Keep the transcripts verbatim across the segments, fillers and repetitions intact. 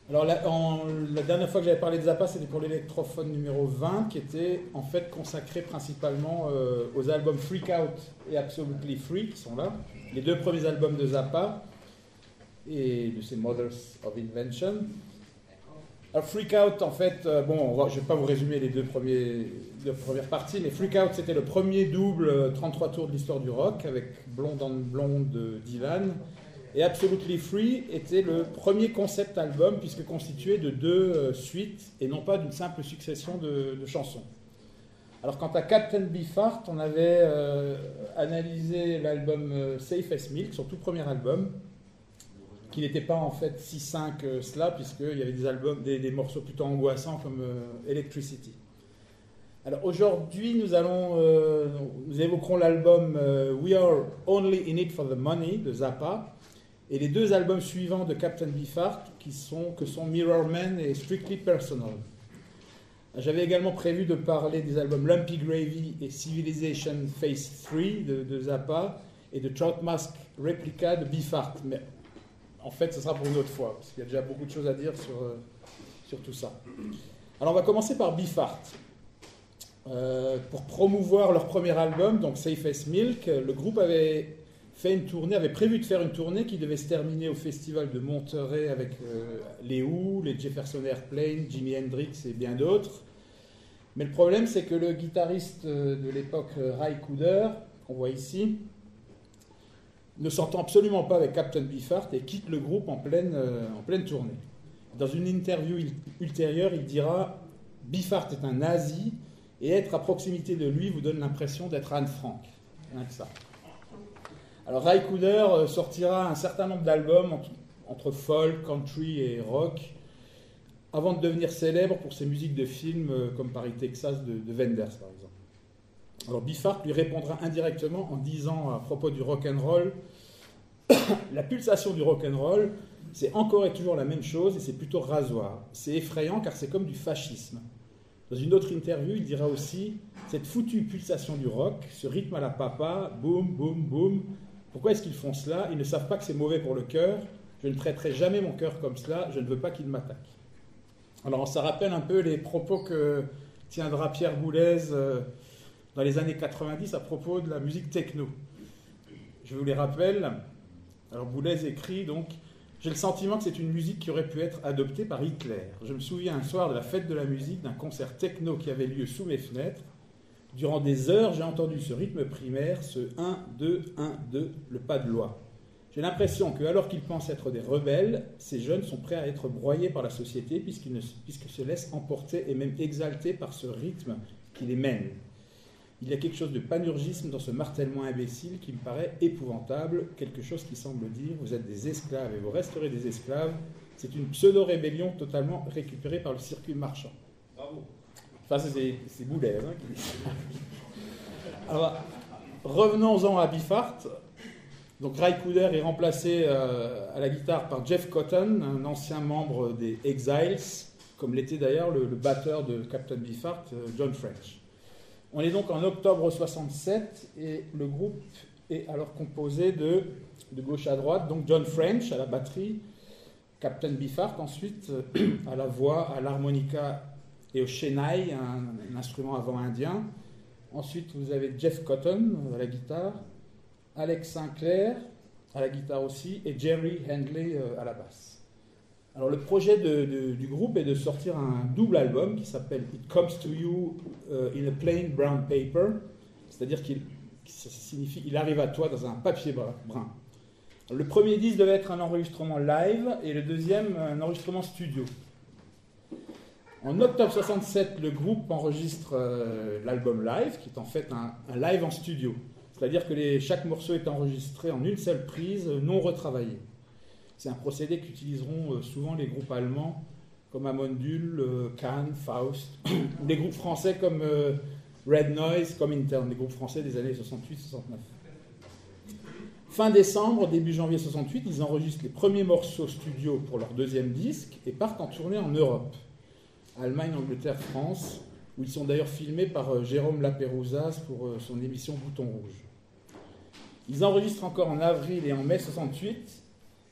Alors la, en, la dernière fois que j'avais parlé de Zappa, c'était pour l'électrophone numéro vingt, qui était en fait consacré principalement euh, aux albums Freak Out et Absolutely Free, qui sont là, les deux premiers albums de Zappa et de ses Mothers of Invention. Alors Freak Out, en fait, euh, bon, va, je ne vais pas vous résumer les deux, premiers, deux premières parties, mais Freak Out, c'était le premier double euh, trente-trois tours de l'histoire du rock, avec Blonde on Blonde de Dylan. Et Absolutely Free était le premier concept album, puisque constitué de deux euh, suites, et non pas d'une simple succession de, de chansons. Alors quant à Captain Beefheart, on avait euh, analysé l'album euh, Safe as Milk, son tout premier album, qui n'était pas en fait six cinq euh, cela, puisqu'il y avait des, albums, des, des morceaux plutôt angoissants comme euh, Electricity. Alors aujourd'hui, nous, allons, euh, nous évoquerons l'album euh, We Are Only in It for the Money de Zappa, et les deux albums suivants de Captain Beefheart, qui sont, que sont Mirror Man et Strictly Personal. J'avais également prévu de parler des albums Lumpy Gravy et Civilization Phase trois de, de Zappa, et de Trout Mask Replica de Beefheart. Mais en fait, ce sera pour une autre fois, parce qu'il y a déjà beaucoup de choses à dire sur, euh, sur tout ça. Alors on va commencer par Beefheart. Euh, pour promouvoir leur premier album, donc Safe as Milk, le groupe avait fait une tournée, avait prévu de faire une tournée qui devait se terminer au festival de Monterey avec euh, les Who, les Jefferson Airplane, Jimi Hendrix et bien d'autres. Mais le problème, c'est que le guitariste de l'époque, Ry Cooder, qu'on voit ici, ne s'entend absolument pas avec Captain Beefheart et quitte le groupe en pleine, euh, en pleine tournée. Dans une interview ultérieure, il dira « Beefheart est un nazi et être à proximité de lui vous donne l'impression d'être Anne Frank. » Rien que ça. Alors Ry Cooder sortira un certain nombre d'albums entre, entre folk, country et rock avant de devenir célèbre pour ses musiques de films comme Paris, Texas de, de Wenders par exemple. Alors Beefheart lui répondra indirectement en disant à propos du rock'n'roll la pulsation du rock'n'roll, c'est encore et toujours la même chose et c'est plutôt rasoir. C'est effrayant car c'est comme du fascisme. Dans une autre interview, il dira aussi cette foutue pulsation du rock, ce rythme à la papa, boum, boum, boum. Pourquoi est-ce qu'ils font cela? Ils ne savent pas que c'est mauvais pour le cœur. Je ne traiterai jamais mon cœur comme cela. Je ne veux pas qu'il m'attaque. Alors, ça rappelle un peu les propos que tiendra Pierre Boulez euh, dans les années quatre-vingt-dix à propos de la musique techno. Je vous les rappelle. Alors, Boulez écrit donc « J'ai le sentiment que c'est une musique qui aurait pu être adoptée par Hitler. Je me souviens un soir de la fête de la musique, d'un concert techno qui avait lieu sous mes fenêtres. Durant des heures, j'ai entendu ce rythme primaire, ce un, deux, un, deux, le pas de loi. J'ai l'impression que, alors qu'ils pensent être des rebelles, ces jeunes sont prêts à être broyés par la société puisqu'ils, ne, puisqu'ils se laissent emporter et même exalter par ce rythme qui les mène. Il y a quelque chose de panurgisme dans ce martèlement imbécile qui me paraît épouvantable, quelque chose qui semble dire « vous êtes des esclaves et vous resterez des esclaves ». C'est une pseudo-rébellion totalement récupérée par le circuit marchand. Bravo. Enfin, c'est, c'est Boulez hein, qui dit ça. Alors, revenons-en à Beefheart. Donc, Ry Cooder est remplacé euh, à la guitare par Jeff Cotton, un ancien membre des Exiles, comme l'était d'ailleurs le, le batteur de Captain Beefheart, euh, John French. On est donc en octobre soixante-sept et le groupe est alors composé de, de gauche à droite, donc John French à la batterie, Captain Beefheart ensuite euh, à la voix, à l'harmonica et au shehnai, un, un instrument avant-indien. Ensuite, vous avez Jeff Cotton à la guitare, Alex Sinclair à la guitare aussi, et Jerry Handley à la basse. Alors, le projet de, de, du groupe est de sortir un double album qui s'appelle It Comes to You in a Plain Brown Paper, c'est-à-dire qu'il ça signifie il arrive à toi dans un papier brun. Alors, le premier disque devait être un enregistrement live et le deuxième un enregistrement studio. En octobre soixante-sept, le groupe enregistre euh, l'album live, qui est en fait un, un live en studio. C'est-à-dire que les, chaque morceau est enregistré en une seule prise, non retravaillée. C'est un procédé qu'utiliseront euh, souvent les groupes allemands, comme Amondul, euh, Cannes, Faust, ou les groupes français comme euh, Red Noise, comme Intern, les groupes français des années soixante-huit soixante-neuf. Fin décembre, début janvier soixante-huit, ils enregistrent les premiers morceaux studio pour leur deuxième disque et partent en tournée en Europe. Allemagne, Angleterre, France, où ils sont d'ailleurs filmés par euh, Jérôme Lapérousas pour euh, son émission Bouton Rouge. Ils enregistrent encore en avril et en mai soixante-huit,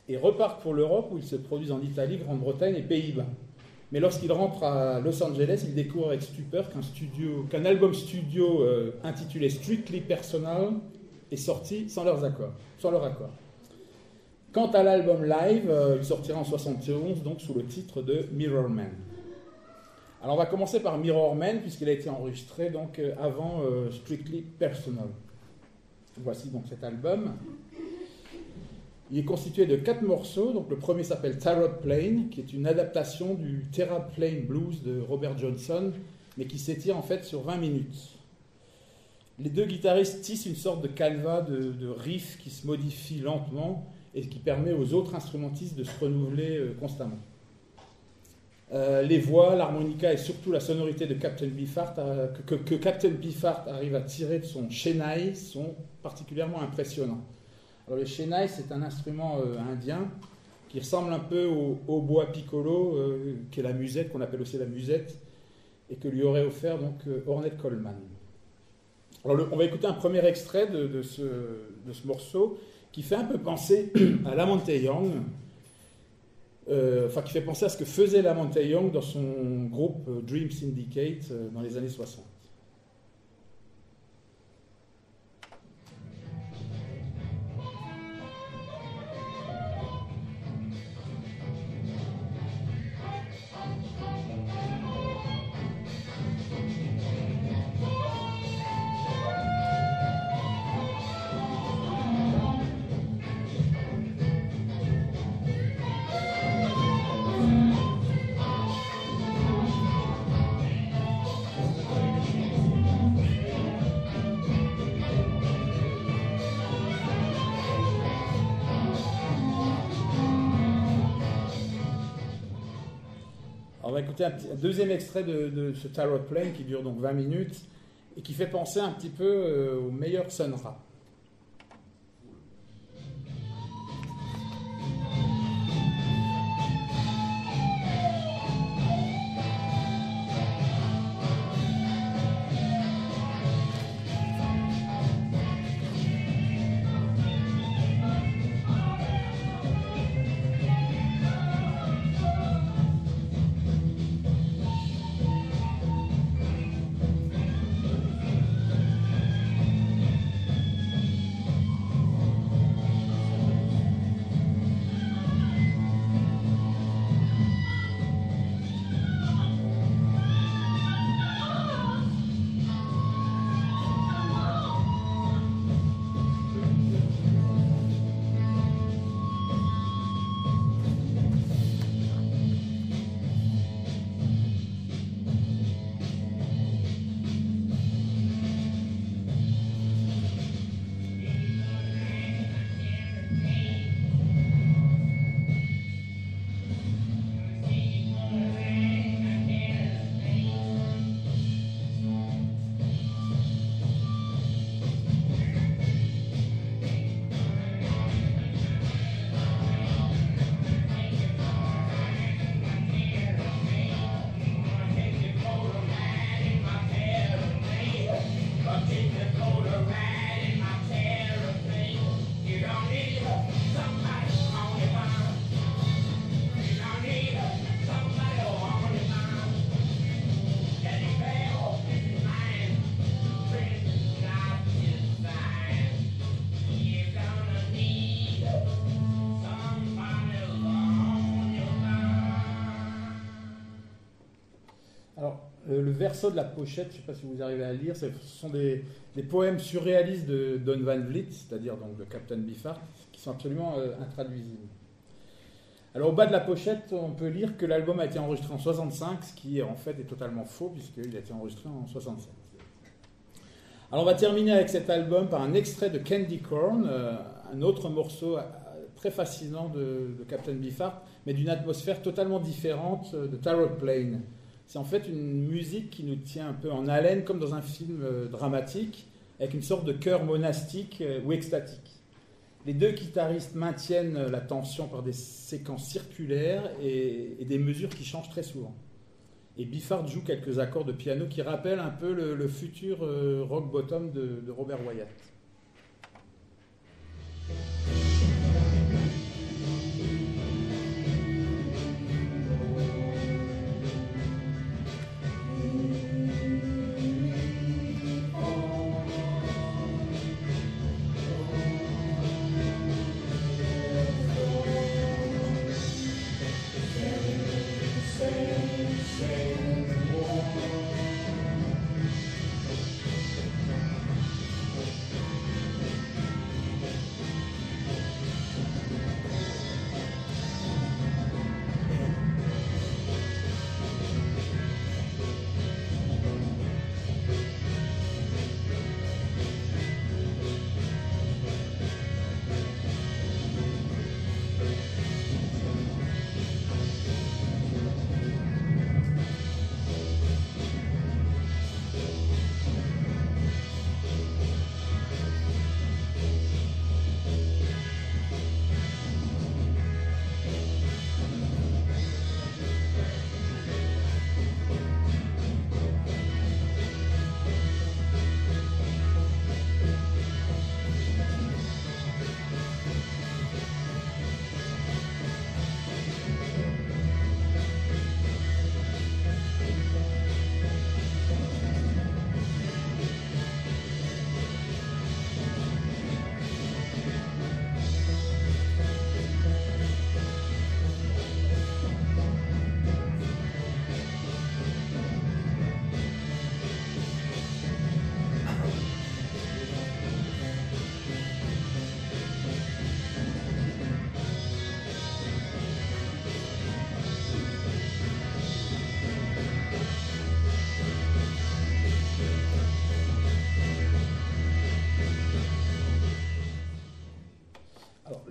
et repartent pour l'Europe où ils se produisent en Italie, Grande-Bretagne et Pays-Bas. Mais lorsqu'ils rentrent à Los Angeles, ils découvrent avec stupeur qu'un, studio, qu'un album studio euh, intitulé Strictly Personal est sorti sans leurs accords, sans leur accord. Quant à l'album live, euh, il sortira en soixante et onze, donc sous le titre de Mirror Man. Alors on va commencer par Mirror Man, puisqu'il a été enregistré donc, euh, avant euh, Strictly Personal. Voici donc cet album. Il est constitué de quatre morceaux. Donc le premier s'appelle Tarot Plane, qui est une adaptation du Terra Plane Blues de Robert Johnson, mais qui s'étire en fait sur vingt minutes. Les deux guitaristes tissent une sorte de canevas de, de riff qui se modifie lentement et qui permet aux autres instrumentistes de se renouveler euh, constamment. Euh, les voix, l'harmonica et surtout la sonorité de Captain Beefheart, euh, que, que, que Captain Beefheart arrive à tirer de son shehnai sont particulièrement impressionnants. Alors le shehnai, c'est un instrument euh, indien qui ressemble un peu au hautbois piccolo, euh, qui est la musette, qu'on appelle aussi la musette, et que lui aurait offert donc euh, Ornette Coleman. Alors le, on va écouter un premier extrait de, de, ce, de ce morceau qui fait un peu penser à Lamonte Young, euh, enfin qui fait penser à ce que faisait Lamonte Young dans son groupe euh, Dream Syndicate euh, dans les années soixante. On va écouter un, petit, un deuxième extrait de, de ce Tarot Plane qui dure donc vingt minutes et qui fait penser un petit peu euh, au meilleur Sun Ra. Le verso de la pochette, je ne sais pas si vous arrivez à le lire, ce sont des, des poèmes surréalistes de Don Van Vliet, c'est-à-dire donc de Captain Beefheart, qui sont absolument euh, intraduisibles. Alors au bas de la pochette, on peut lire que l'album a été enregistré en soixante-cinq, ce qui en fait est totalement faux, puisqu'il a été enregistré en soixante-sept. Alors on va terminer avec cet album par un extrait de Candy Corn, euh, un autre morceau euh, très fascinant de, de Captain Beefheart, mais d'une atmosphère totalement différente de Tarot Plane. C'est en fait une musique qui nous tient un peu en haleine, comme dans un film euh, dramatique, avec une sorte de chœur monastique euh, ou extatique. Les deux guitaristes maintiennent la tension par des séquences circulaires et, et des mesures qui changent très souvent. Et Beefheart joue quelques accords de piano qui rappellent un peu le, le futur euh, rock bottom de, de Robert Wyatt.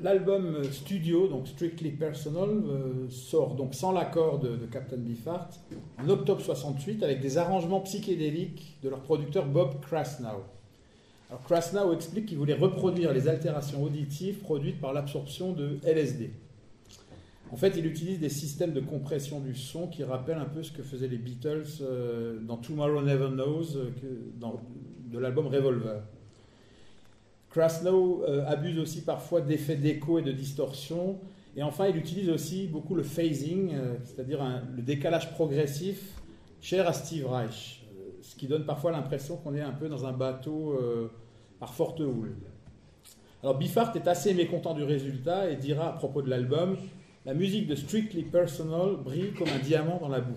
l'album studio, donc Strictly Personal, euh, sort donc sans l'accord de, de Captain Beefheart en octobre soixante-huit avec des arrangements psychédéliques de leur producteur Bob Krasnow. Alors Krasnow explique qu'il voulait reproduire les altérations auditives produites par l'absorption de L S D. En fait, il utilise des systèmes de compression du son qui rappellent un peu ce que faisaient les Beatles euh, dans Tomorrow Never Knows, euh, que, dans, de l'album Revolver. Krasnow euh, abuse aussi parfois d'effets d'écho et de distorsion. Et enfin, il utilise aussi beaucoup le phasing, euh, c'est-à-dire un, le décalage progressif, cher à Steve Reich, euh, ce qui donne parfois l'impression qu'on est un peu dans un bateau euh, par forte houle. Alors Beefheart est assez mécontent du résultat et dira à propos de l'album « La musique de Strictly Personal brille comme un diamant dans la boue ».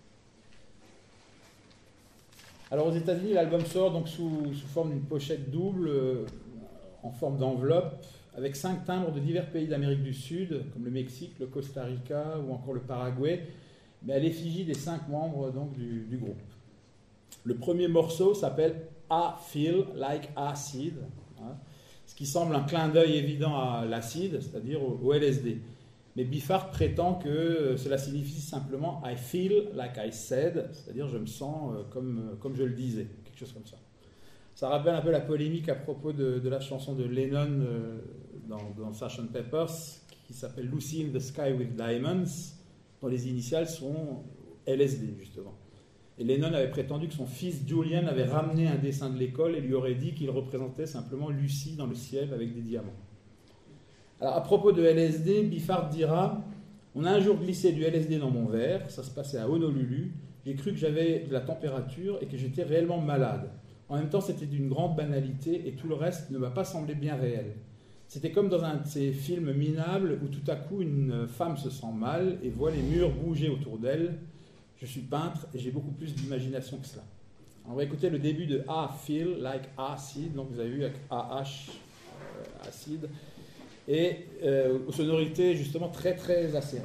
Alors aux États-Unis, l'album sort donc sous, sous forme d'une pochette double, euh, en forme d'enveloppe, avec cinq timbres de divers pays d'Amérique du Sud, comme le Mexique, le Costa Rica ou encore le Paraguay, mais à l'effigie des cinq membres donc, du, du groupe. Le premier morceau s'appelle « I Feel Like Acid hein, », ce qui semble un clin d'œil évident à l'acide, c'est-à-dire au, au L S D. Mais Beefheart prétend que cela signifie simplement « I feel like I said », c'est-à-dire « je me sens comme, comme je le disais », quelque chose comme ça. Ça rappelle un peu la polémique à propos de, de la chanson de Lennon euh, dans, dans sergeant Pepper's, qui s'appelle « Lucy in the Sky with Diamonds », dont les initiales sont L S D, justement. Et Lennon avait prétendu que son fils Julian avait ramené un dessin de l'école et lui aurait dit qu'il représentait simplement Lucie dans le ciel avec des diamants. Alors, à propos de L S D, Beefheart dira « On a un jour glissé du L S D dans mon verre, ça se passait à Honolulu, j'ai cru que j'avais de la température et que j'étais réellement malade. En même temps, c'était d'une grande banalité et tout le reste ne m'a pas semblé bien réel. C'était comme dans un de ces films minables où tout à coup une femme se sent mal et voit les murs bouger autour d'elle. Je suis peintre et j'ai beaucoup plus d'imagination que cela. » On va écouter le début de « I Feel Like Acid », donc vous avez vu avec A H, euh, acide, et euh, aux sonorités justement très très acérées.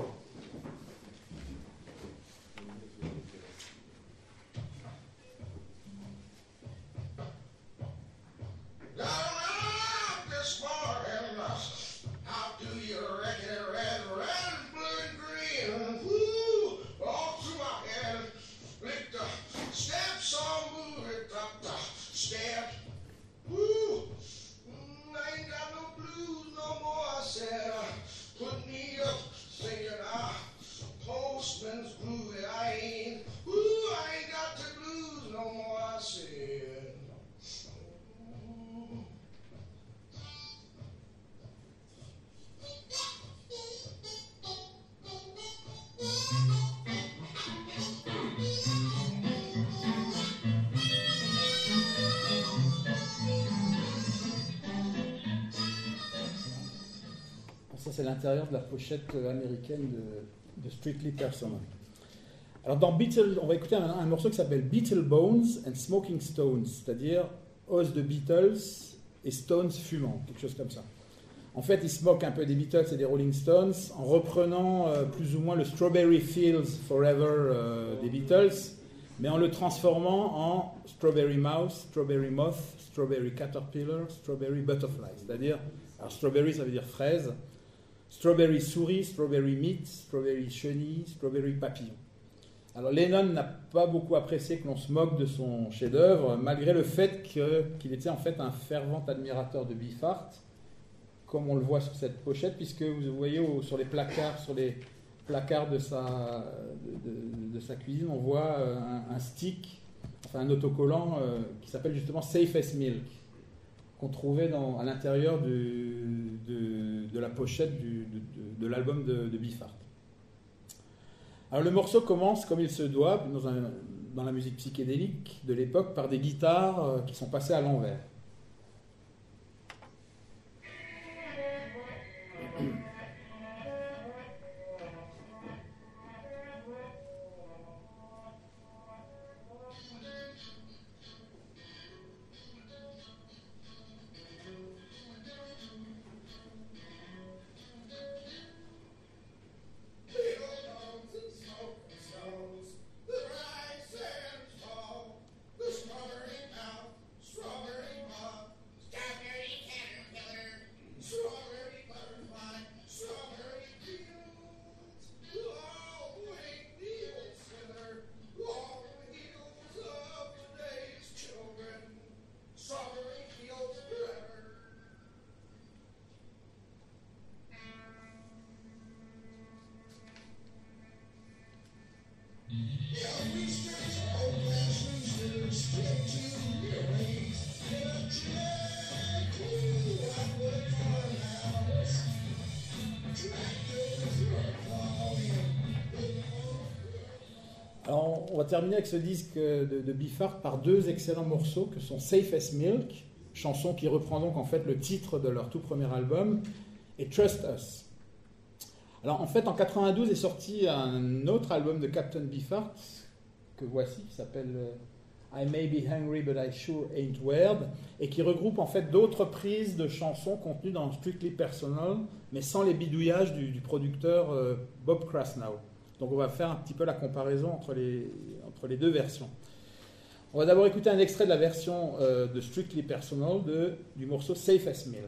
Ça, c'est l'intérieur de la pochette américaine de, de Strictly Personal. Alors, dans Beatles, on va écouter un, un morceau qui s'appelle Beatle Bones and Smoking Stones, c'est-à-dire os de Beatles et Stones fumants, quelque chose comme ça. En fait, il se moque un peu des Beatles et des Rolling Stones en reprenant euh, plus ou moins le Strawberry Fields Forever euh, des Beatles, mais en le transformant en Strawberry Mouse, Strawberry Moth, Strawberry Caterpillar, Strawberry Butterfly. C'est-à-dire, alors Strawberry ça veut dire fraise, Strawberry souris, Strawberry meat, Strawberry chenille, Strawberry papillon. Alors Lennon n'a pas beaucoup apprécié que l'on se moque de son chef-d'œuvre, malgré le fait que, qu'il était en fait un fervent admirateur de Beefheart, comme on le voit sur cette pochette, puisque vous voyez au, sur les placards, sur les placards de sa, de, de, de sa cuisine, on voit un, un stick, enfin un autocollant euh, qui s'appelle justement Safe as Milk, qu'on trouvait dans, à l'intérieur du, de, de la pochette du, de, de, de l'album de, de Beefheart. Alors le morceau commence comme il se doit, dans, un, dans la musique psychédélique de l'époque, par des guitares euh, qui sont passées à l'envers. Alors, on va terminer avec ce disque de, de Beefheart par deux excellents morceaux que sont Safe as Milk, chanson qui reprend donc en fait le titre de leur tout premier album, et Trust Us. Alors en fait en quatre-vingt-douze est sorti un autre album de Captain Beefheart que voici, qui s'appelle I May Be Hungry But I Sure Ain't Weird, et qui regroupe en fait d'autres prises de chansons contenues dans Strictly Personal, mais sans les bidouillages du, du producteur euh, Bob Krasnow. Donc on va faire un petit peu la comparaison entre les, entre les deux versions. On va d'abord écouter un extrait de la version euh, de Strictly Personal de, du morceau Safe as Milk.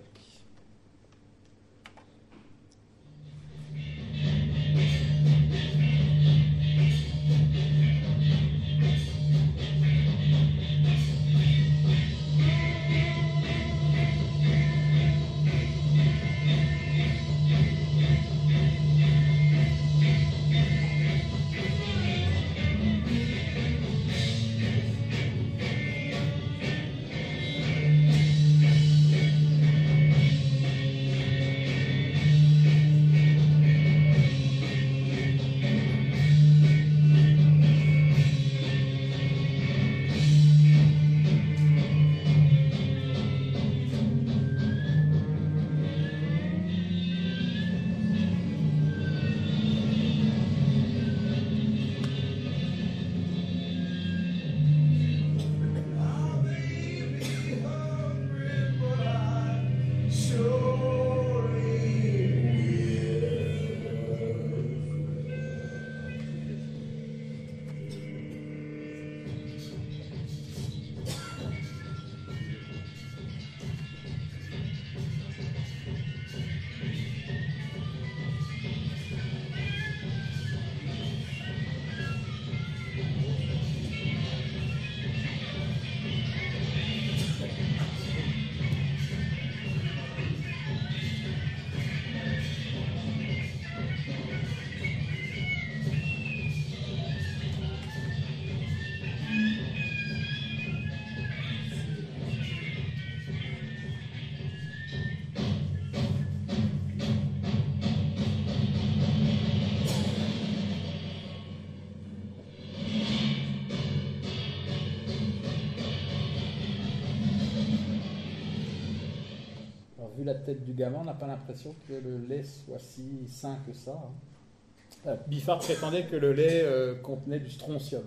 Vu la tête du gamin, on n'a pas l'impression que le lait soit si sain que ça. Hein. Beefheart prétendait que le lait euh, contenait du strontium,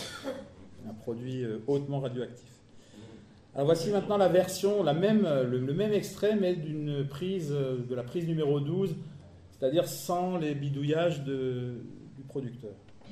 un produit euh, hautement radioactif. Alors voici maintenant la version, la même, le, le même extrait, mais d'une prise, de la prise numéro douze, c'est-à-dire sans les bidouillages de, du producteur.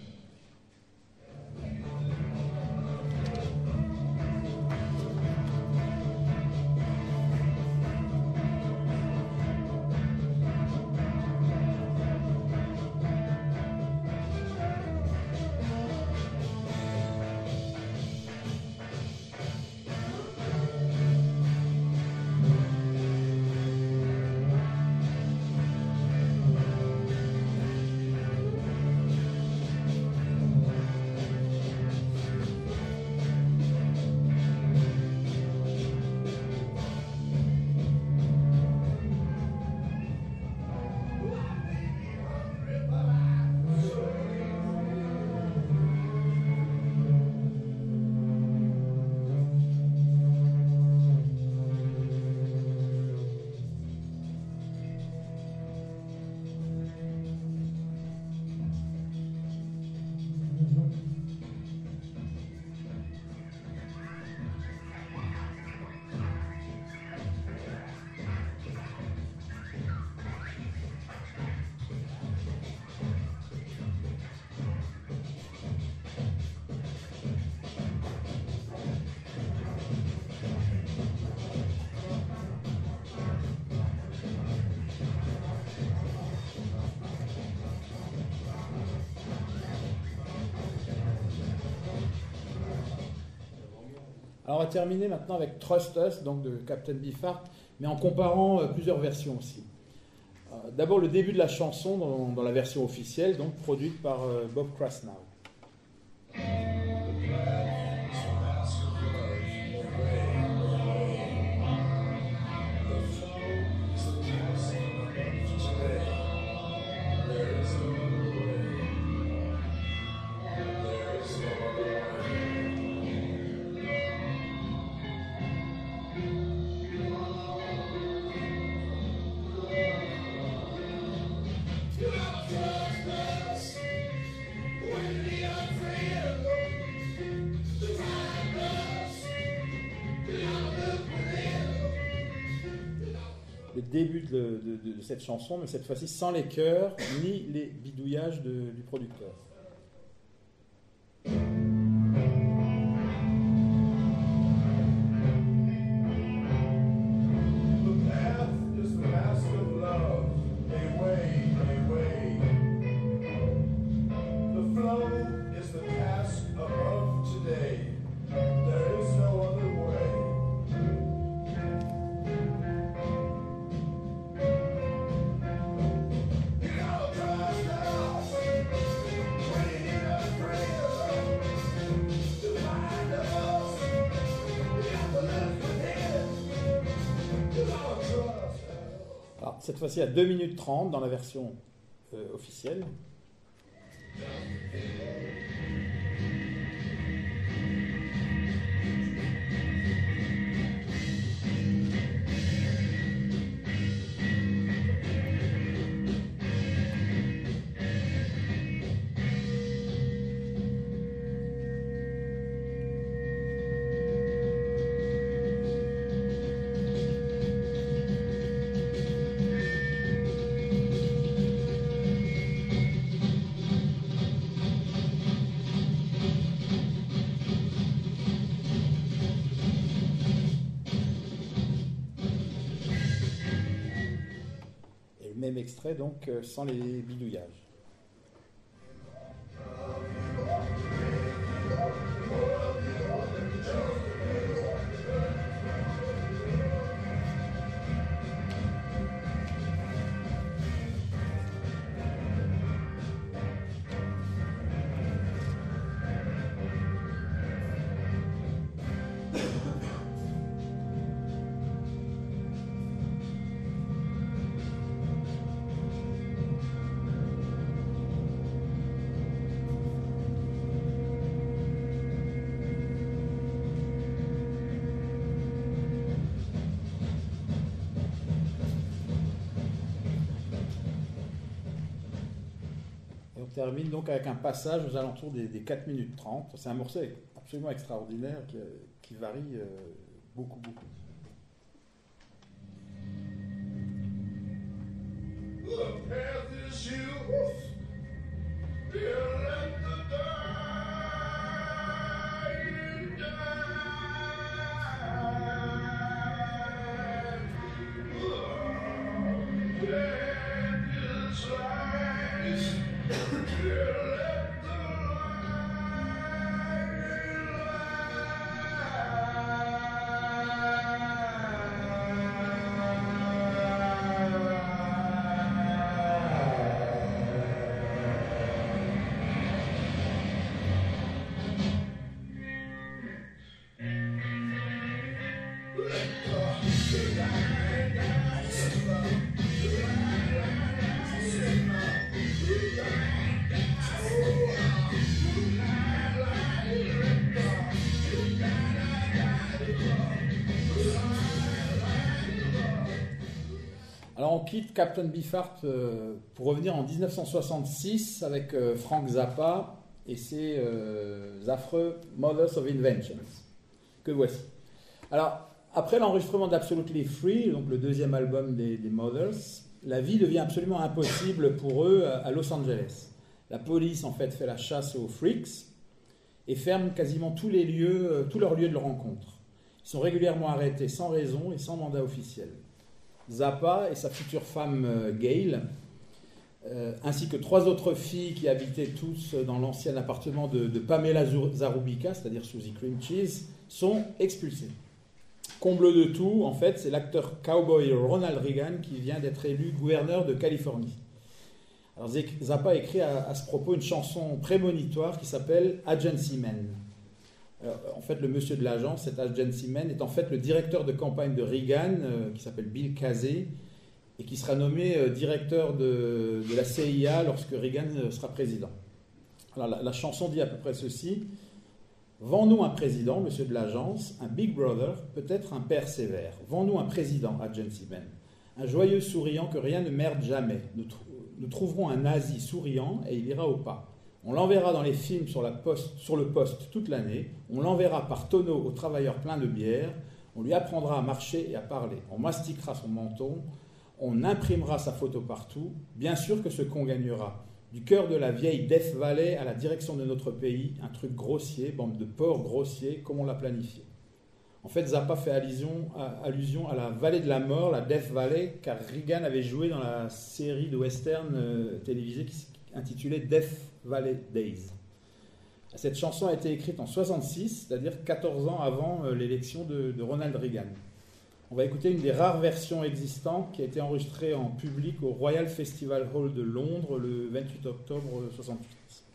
Alors on va terminer maintenant avec Trust Us, donc de Captain Beefheart, mais en comparant euh, plusieurs versions aussi. Euh, d'abord le début de la chanson dans, dans la version officielle, donc produite par euh, Bob Krasnow. le début de, de, de, de cette chanson, mais cette fois-ci sans les chœurs ni les bidouillages de, du producteur. Alors, cette fois-ci à deux minutes trente dans la version euh, officielle. Même extrait, donc euh, sans les bidouillages. Termine donc avec un passage aux alentours des, des quatre minutes trente. C'est un morceau absolument extraordinaire qui, qui varie euh, beaucoup, beaucoup. The path is yours. Let the dying die. Let his eyes. Alors on quitte Captain Beefheart euh, pour revenir en dix-neuf cent soixante-six avec euh, Frank Zappa et ses euh, affreux Mothers of Inventions, que voici. Alors, après l'enregistrement d'Absolutely Free, donc le deuxième album des, des Mothers, la vie devient absolument impossible pour eux à, à Los Angeles. La police, en fait, fait la chasse aux freaks et ferme quasiment tous les lieux, euh, tous leurs lieux de rencontre. Ils sont régulièrement arrêtés sans raison et sans mandat officiel. Zappa et sa future femme euh, Gail, euh, ainsi que trois autres filles qui habitaient tous dans l'ancien appartement de, de Pamela Zarubica, c'est-à-dire Suzy Cream Cheese, sont expulsés. Comble de tout, en fait, c'est l'acteur cowboy Ronald Reagan qui vient d'être élu gouverneur de Californie. Alors Zappa écrit à, à ce propos une chanson prémonitoire qui s'appelle Agency Man. Alors, en fait, le monsieur de l'agence, cet Agency Man, est en fait le directeur de campagne de Reagan, euh, qui s'appelle Bill Casey, et qui sera nommé euh, directeur de, de la C I A lorsque Reagan euh, sera président. Alors, la, la chanson dit à peu près ceci. « Vends-nous un président, monsieur de l'agence, un Big Brother, peut-être un père sévère. Vends-nous un président, Agency Man. Un joyeux souriant que rien ne merde jamais. Nous, tr- nous trouverons un nazi souriant et il ira au pas. On l'enverra dans les films sur, la poste, sur le poste toute l'année. On l'enverra par tonneau aux travailleurs pleins de bière. On lui apprendra à marcher et à parler. On mastiquera son menton. On imprimera sa photo partout. Bien sûr que ce qu'on gagnera. Du cœur de la vieille Death Valley à la direction de notre pays, un truc grossier, bande de porcs grossiers, comme on l'a planifié. En fait, Zappa fait allusion à, allusion à la vallée de la mort, la Death Valley, car Reagan avait joué dans la série de western euh, télévisée qui s'intitulait Death Valley Days. Cette chanson a été écrite en soixante-six, c'est-à-dire quatorze ans avant euh, l'élection de, de Ronald Reagan. On va écouter une des rares versions existantes qui a été enregistrée en public au Royal Festival Hall de Londres le vingt-huit octobre soixante-huit.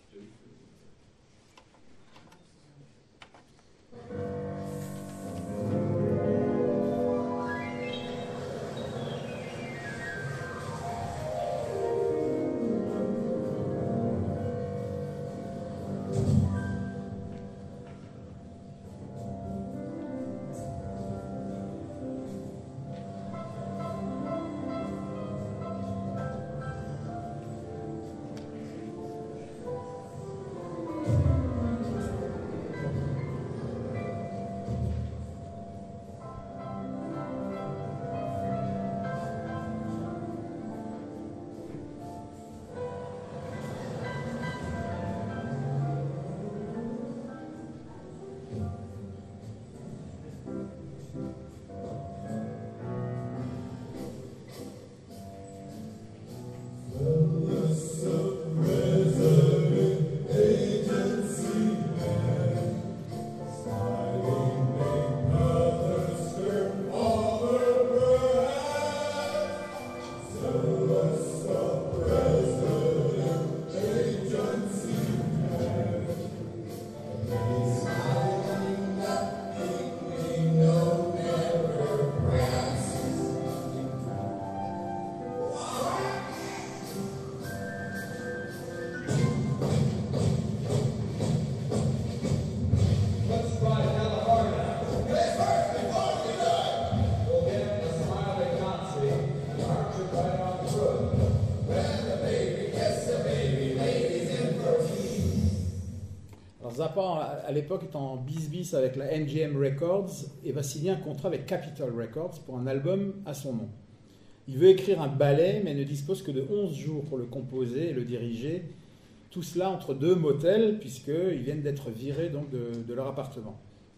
Zappa, à l'époque, est en bis-bis avec la M G M Records et va signer un contrat avec Capitol Records pour un album à son nom. Il veut écrire un ballet, mais ne dispose que de onze jours pour le composer et le diriger. Tout cela entre deux motels, puisqu'ils viennent d'être virés donc, de, de leur appartement.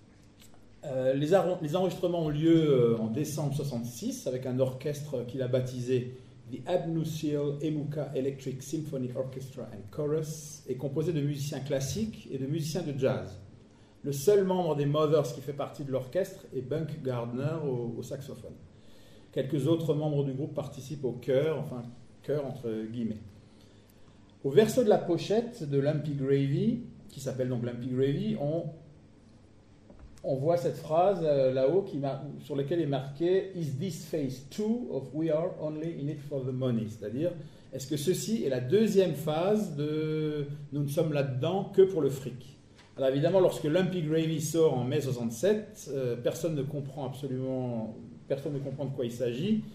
Euh, les, les enregistrements ont lieu en décembre soixante-six avec un orchestre qu'il a baptisé The Abnusiel Emuka Electric Symphony Orchestra and Chorus est composé de musiciens classiques et de musiciens de jazz. Le seul membre des Mothers qui fait partie de l'orchestre est Bunk Gardner au, au saxophone. Quelques autres membres du groupe participent au chœur, enfin chœur entre guillemets. Au verso de la pochette de Lumpy Gravy, qui s'appelle donc Lumpy Gravy, on, on voit cette phrase euh, là-haut qui sur laquelle est marqué « Is this phase two of We are only in it for the money ?» C'est-à-dire, est-ce que ceci est la deuxième phase de « Nous ne sommes là-dedans que pour le fric ?» Alors évidemment, lorsque Lumpy Gravy sort en mai soixante-sept, euh, personne ne comprend absolument, personne ne comprend de quoi il s'agit.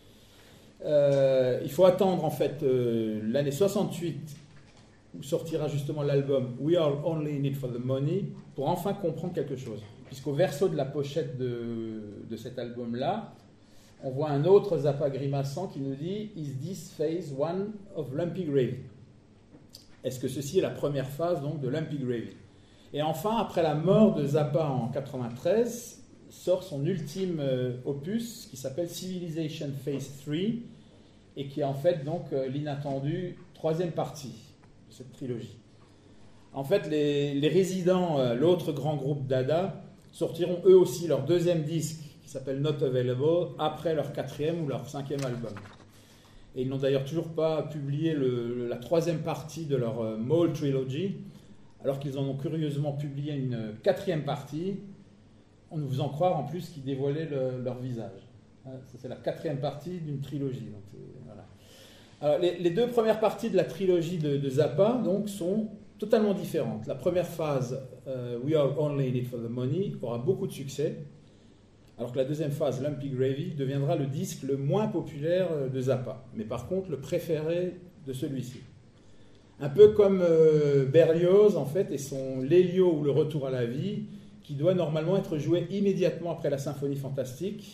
Euh, il faut attendre en fait euh, l'année soixante-huit où sortira justement l'album We Are Only in It for the Money pour enfin comprendre quelque chose. Puisqu'au verso de la pochette de, de cet album-là, on voit un autre Zappa grimaçant qui nous dit « Is this phase one of Lumpy Gravy ?» Est-ce que ceci est la première phase donc de Lumpy Gravy? Et enfin, après la mort de Zappa en quatre-vingt-treize, sort son ultime euh, opus qui s'appelle Civilization Phase trois et qui est en fait donc euh, l'inattendue troisième partie de cette trilogie. En fait, les, les résidents, euh, l'autre grand groupe Dada, sortiront eux aussi leur deuxième disque qui s'appelle Not Available après leur quatrième ou leur cinquième album. Et ils n'ont d'ailleurs toujours pas publié le, la troisième partie de leur euh, Mole Trilogy, alors qu'ils en ont curieusement publié une quatrième partie, en nous faisant croire en plus qu'ils dévoilaient le, leur visage. Ça, c'est la quatrième partie d'une trilogie. Donc, voilà. Alors, les, les deux premières parties de la trilogie de, de Zappa donc, sont totalement différentes. La première phase, euh, We Are Only in It for the Money, aura beaucoup de succès, alors que la deuxième phase, Lumpy Gravy, deviendra le disque le moins populaire de Zappa, mais par contre le préféré de celui-ci. Un peu comme euh, Berlioz, en fait, et son L'Élio ou le Retour à la vie, qui doit normalement être joué immédiatement après la Symphonie Fantastique,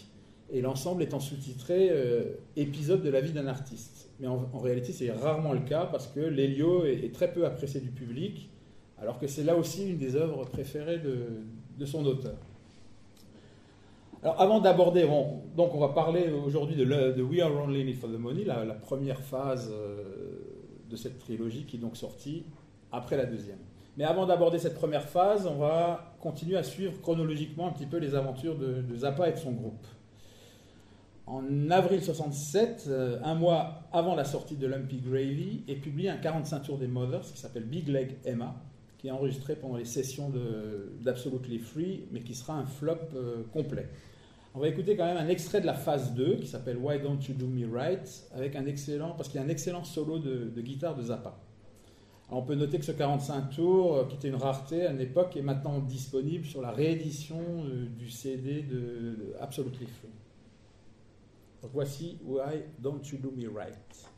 et l'ensemble étant sous-titré euh, « Épisode de la vie d'un artiste ». Mais en, en réalité, c'est rarement le cas parce que l'Elio est, est très peu apprécié du public, alors que c'est là aussi une des œuvres préférées de, de son auteur. Alors, avant d'aborder, bon, donc on va parler aujourd'hui de, de We Are Only In It For The Money, la, la première phase euh, de cette trilogie qui est donc sortie après la deuxième. Mais avant d'aborder cette première phase, on va continuer à suivre chronologiquement un petit peu les aventures de, de Zappa et de son groupe. En avril soixante-sept, euh, un mois avant la sortie de Lumpy Gravy, est publié un quarante-cinq tours des Mothers qui s'appelle Big Leg Emma, qui est enregistré pendant les sessions de, d'Absolutely Free, mais qui sera un flop euh, complet. On va écouter quand même un extrait de la phase deux, qui s'appelle Why Don't You Do Me Right, avec un excellent, parce qu'il y a un excellent solo de, de guitare de Zappa. Alors on peut noter que ce quarante-cinq tours, qui était une rareté à une époque, est maintenant disponible sur la réédition euh, du C D de, de Absolutely Free. Donc voici Why Don't You Do Me Right.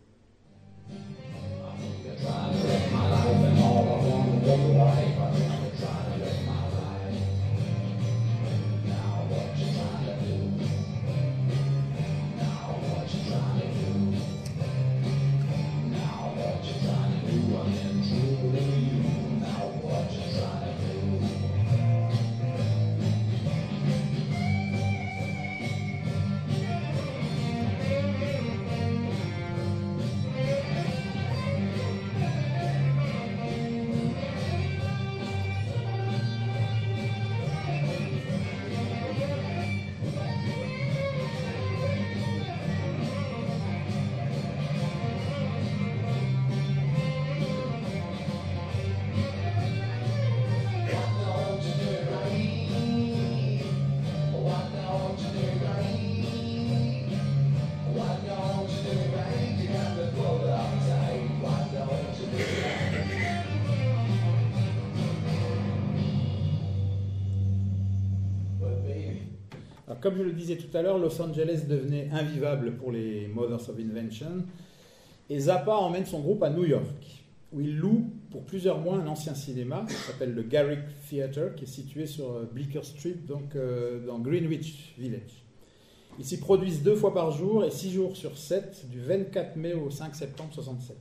Comme je le disais tout à l'heure, Los Angeles devenait invivable pour les Mothers of Invention et Zappa emmène son groupe à New York, où il loue pour plusieurs mois un ancien cinéma qui s'appelle le Garrick Theatre, qui est situé sur Bleecker Street, donc euh, dans Greenwich Village. Ils s'y produisent deux fois par jour et six jours sur sept, du vingt-quatre mai au cinq septembre soixante-sept.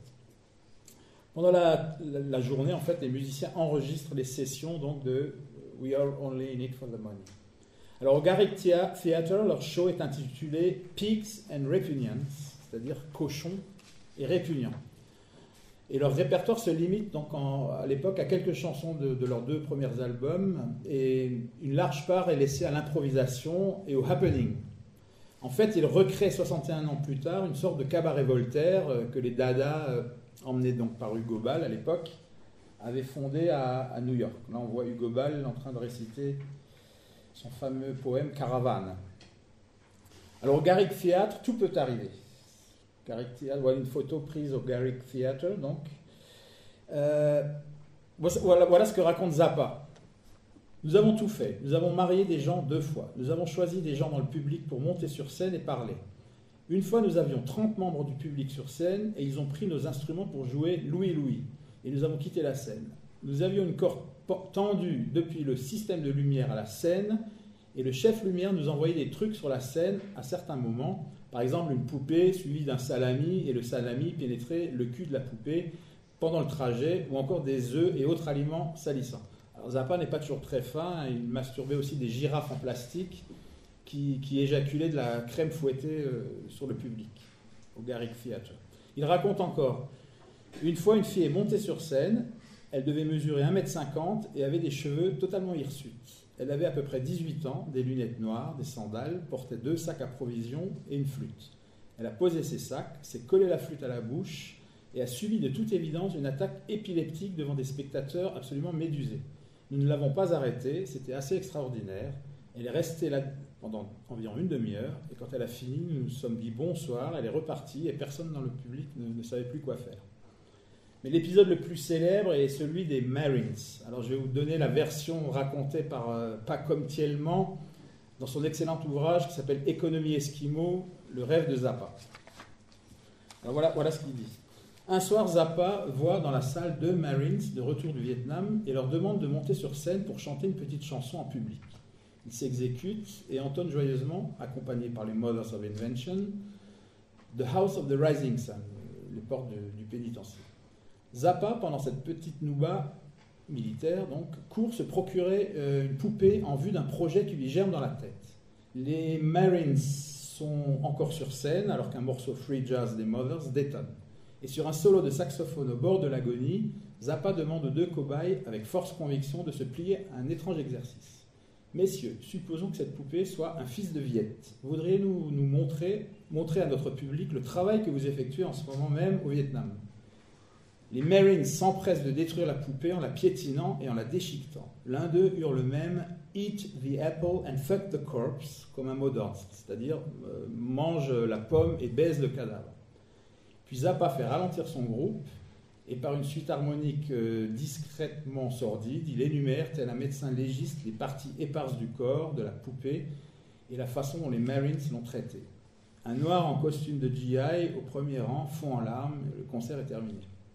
Pendant la, la, la journée, en fait, les musiciens enregistrent les sessions donc, de We Are Only In It For The Money. Alors au Garrick Theatre, leur show est intitulé Pigs and Repugnants, c'est-à-dire cochons et répugnants. Et leur répertoire se limite donc en, à l'époque à quelques chansons de, de leurs deux premiers albums, et une large part est laissée à l'improvisation et au happening. En fait, ils recréent soixante et un ans plus tard une sorte de cabaret Voltaire euh, que les Dada, euh, emmenés donc par Hugo Ball à l'époque, avaient fondé à, à New York. Là, on voit Hugo Ball en train de réciter son fameux poème Caravane. Alors au Garrick Theatre, tout peut arriver. Garrick Theatre, voilà une photo prise au Garrick Theatre, donc. Euh, voilà, voilà ce que raconte Zappa. Nous avons tout fait. Nous avons marié des gens deux fois. Nous avons choisi des gens dans le public pour monter sur scène et parler. Une fois, nous avions trente membres du public sur scène et ils ont pris nos instruments pour jouer Louis Louis. Et nous avons quitté la scène. Nous avions une corde tendue depuis le système de lumière à la scène et le chef lumière nous envoyait des trucs sur la scène à certains moments. Par exemple, une poupée suivie d'un salami et le salami pénétrait le cul de la poupée pendant le trajet, ou encore des œufs et autres aliments salissants. Alors Zappa n'est pas toujours très fin, il masturbait aussi des girafes en plastique qui, qui éjaculaient de la crème fouettée euh, sur le public au Garrick Theatre. Il raconte encore, une fois une fille est montée sur scène, elle devait mesurer un mètre cinquante et avait des cheveux totalement hirsutes. Elle avait à peu près dix-huit ans, des lunettes noires, des sandales, portait deux sacs à provisions et une flûte. Elle a posé ses sacs, s'est collé la flûte à la bouche et a subi de toute évidence une attaque épileptique devant des spectateurs absolument médusés. Nous ne l'avons pas arrêtée, c'était assez extraordinaire. Elle est restée là pendant environ une demi-heure et quand elle a fini, nous nous sommes dit bonsoir, elle est repartie et personne dans le public ne, ne savait plus quoi faire. Mais l'épisode le plus célèbre est celui des Marines. Alors je vais vous donner la version racontée par euh, Pacom Thielman dans son excellent ouvrage qui s'appelle Économie Esquimau, le rêve de Zappa. Alors voilà, voilà ce qu'il dit. Un soir, Zappa voit dans la salle deux Marines de retour du Vietnam et leur demande de monter sur scène pour chanter une petite chanson en public. Il s'exécute et entonne joyeusement, accompagné par les Mothers of Invention, The House of the Rising Sun, les portes du, du pénitencier. Zappa, pendant cette petite nouba militaire, donc, court se procurer euh, une poupée en vue d'un projet qui lui germe dans la tête. Les Marines sont encore sur scène alors qu'un morceau free jazz des Mothers détonne. Et sur un solo de saxophone au bord de l'agonie, Zappa demande aux deux cobayes avec force conviction de se plier à un étrange exercice. Messieurs, supposons que cette poupée soit un fils de Viet. Voudriez-vous nous montrer, montrer à notre public le travail que vous effectuez en ce moment même au Vietnam? Les Marines s'empressent de détruire la poupée en la piétinant et en la déchiquetant. L'un d'eux hurle même « Eat the apple and fuck the corpse » comme un mot d'ordre, c'est-à-dire euh, « mange la pomme et baise le cadavre ». Puis Zappa fait ralentir son groupe et par une suite harmonique euh, discrètement sordide, il énumère, tel un médecin légiste, les parties éparses du corps de la poupée et la façon dont les Marines l'ont traité. Un noir en costume de G I au premier rang fond en larmes et le concert est terminé.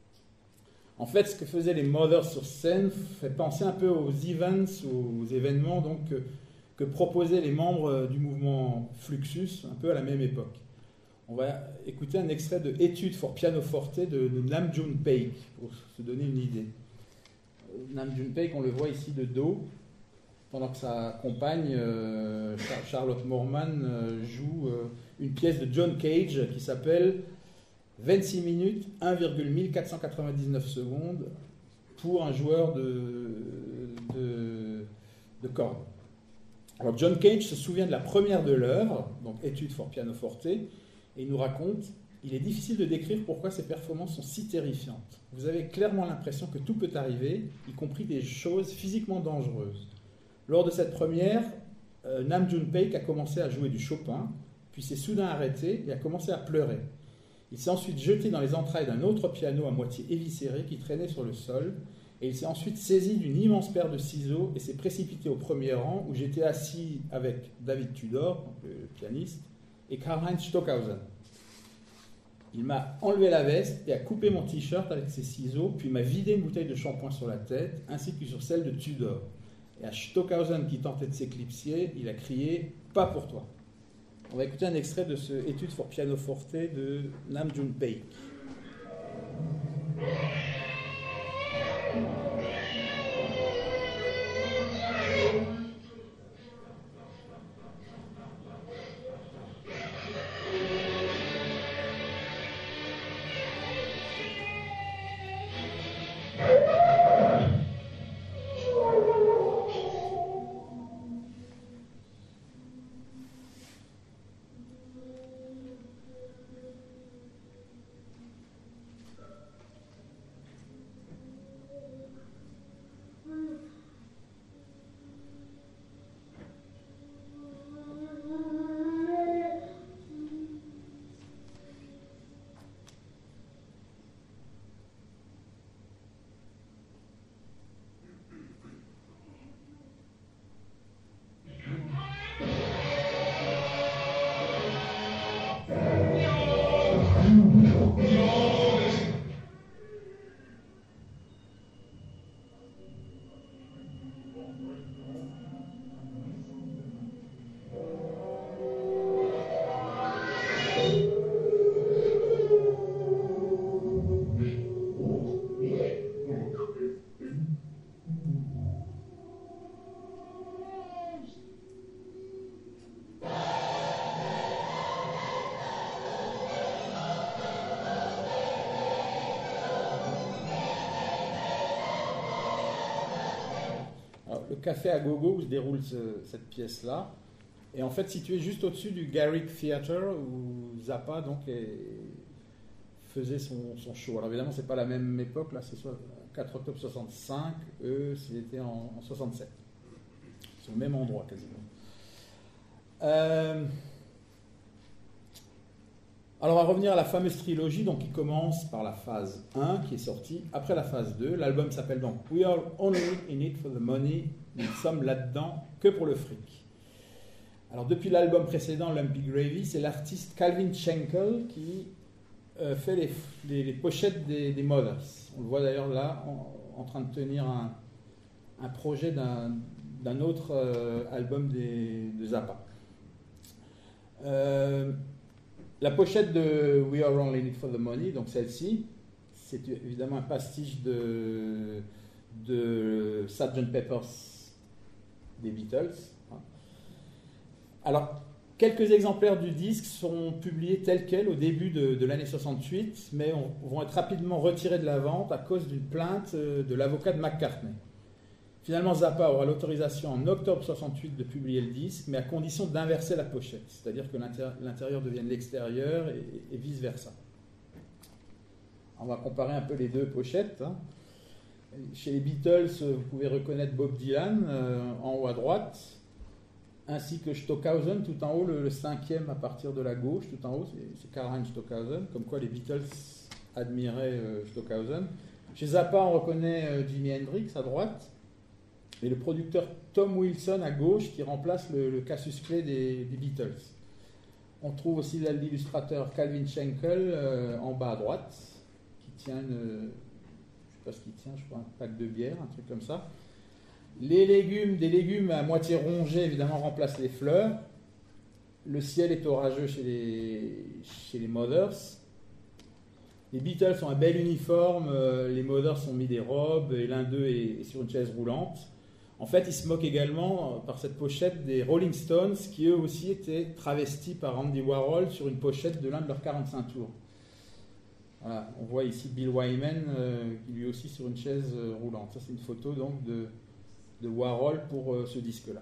En fait, ce que faisaient les Mothers sur scène fait penser un peu aux events, aux événements donc, que, que proposaient les membres du mouvement Fluxus, un peu à la même époque. On va écouter un extrait de Études for pianoforte de, de Nam June Paik, pour se donner une idée. Nam June Paik, on le voit ici de dos, pendant que sa compagne, euh, Charlotte Moorman, euh, joue euh, une pièce de John Cage qui s'appelle vingt-six minutes, un virgule mille quatre cent quatre-vingt-dix-neuf secondes pour un joueur de, de, de cordes. Alors John Cage se souvient de la première de l'œuvre, donc Études for pianoforte, et il nous raconte « Il est difficile de décrire pourquoi ces performances sont si terrifiantes. Vous avez clairement l'impression que tout peut arriver, y compris des choses physiquement dangereuses. Lors de cette première, euh, Nam June Paik a commencé à jouer du Chopin, puis s'est soudain arrêté et a commencé à pleurer. Il s'est ensuite jeté dans les entrailles d'un autre piano à moitié éviscéré qui traînait sur le sol, et il s'est ensuite saisi d'une immense paire de ciseaux et s'est précipité au premier rang où j'étais assis avec David Tudor, donc le pianiste, et Karl-Heinz Stockhausen. Il m'a enlevé la veste et a coupé mon t-shirt avec ses ciseaux, puis m'a vidé une bouteille de shampoing sur la tête, ainsi que sur celle de Tudor. Et à Stockhausen qui tentait de s'éclipser, il a crié « Pas pour toi ». On va écouter un extrait de ce Études for pianoforte de Nam June Paik. Le café à gogo où se déroule ce, cette pièce-là est en fait situé juste au-dessus du Garrick Theatre où Zappa donc est, faisait son, son show. Alors évidemment c'est pas la même époque, là c'est soit quatre octobre soixante-cinq, eux c'était en, en soixante-sept. C'est au même endroit quasiment. Euh, alors on va revenir à la fameuse trilogie donc, qui commence par la phase un qui est sortie après la phase deux. L'album s'appelle donc We Are Only in It for the Money. Nous sommes là-dedans que pour le fric. Alors depuis l'album précédent, Lumpy Gravy, c'est l'artiste Calvin Schenkel qui euh, fait les, les, les pochettes des, des Mothers. On le voit d'ailleurs là en, en train de tenir un, un projet d'un, d'un autre euh, album des, de Zappa. Euh, la pochette de We Are Only In It For The Money, donc celle-ci, c'est évidemment un pastiche de, de sergeant Pepper's des Beatles. Alors, quelques exemplaires du disque sont publiés tels quels au début de, de l'année soixante-huit, mais on, vont être rapidement retirés de la vente à cause d'une plainte de l'avocat de McCartney. Finalement, Zappa aura l'autorisation en octobre soixante-huit de publier le disque, mais à condition d'inverser la pochette, c'est-à-dire que l'intérieur devienne l'extérieur et, et vice-versa. On va comparer un peu les deux pochettes. Hein. Chez les Beatles, vous pouvez reconnaître Bob Dylan euh, en haut à droite, ainsi que Stockhausen tout en haut, le, le cinquième à partir de la gauche, tout en haut, c'est Karl-Heinz Stockhausen, comme quoi les Beatles admiraient euh, Stockhausen. Chez Zappa, on reconnaît euh, Jimi Hendrix à droite, et le producteur Tom Wilson à gauche qui remplace le, le Cassius Clay des, des Beatles. On trouve aussi l'illustrateur Calvin Schenkel euh, en bas à droite, qui tient une, je ne sais pas ce qu'il tient, je crois un pack de bière, un truc comme ça. Les légumes, des légumes à moitié rongés évidemment remplacent les fleurs. Le ciel est orageux chez les, chez les Mothers. Les Beatles ont un bel uniforme, euh, les Mothers ont mis des robes et l'un d'eux est, est sur une chaise roulante. En fait, ils se moquent également, par cette pochette, des Rolling Stones, qui eux aussi étaient travestis par Andy Warhol sur une pochette de l'un de leurs quarante-cinq tours. Voilà, on voit ici Bill Wyman, euh, qui lui aussi sur une chaise euh, roulante. Ça, c'est une photo donc de, de Warhol pour euh, ce disque-là.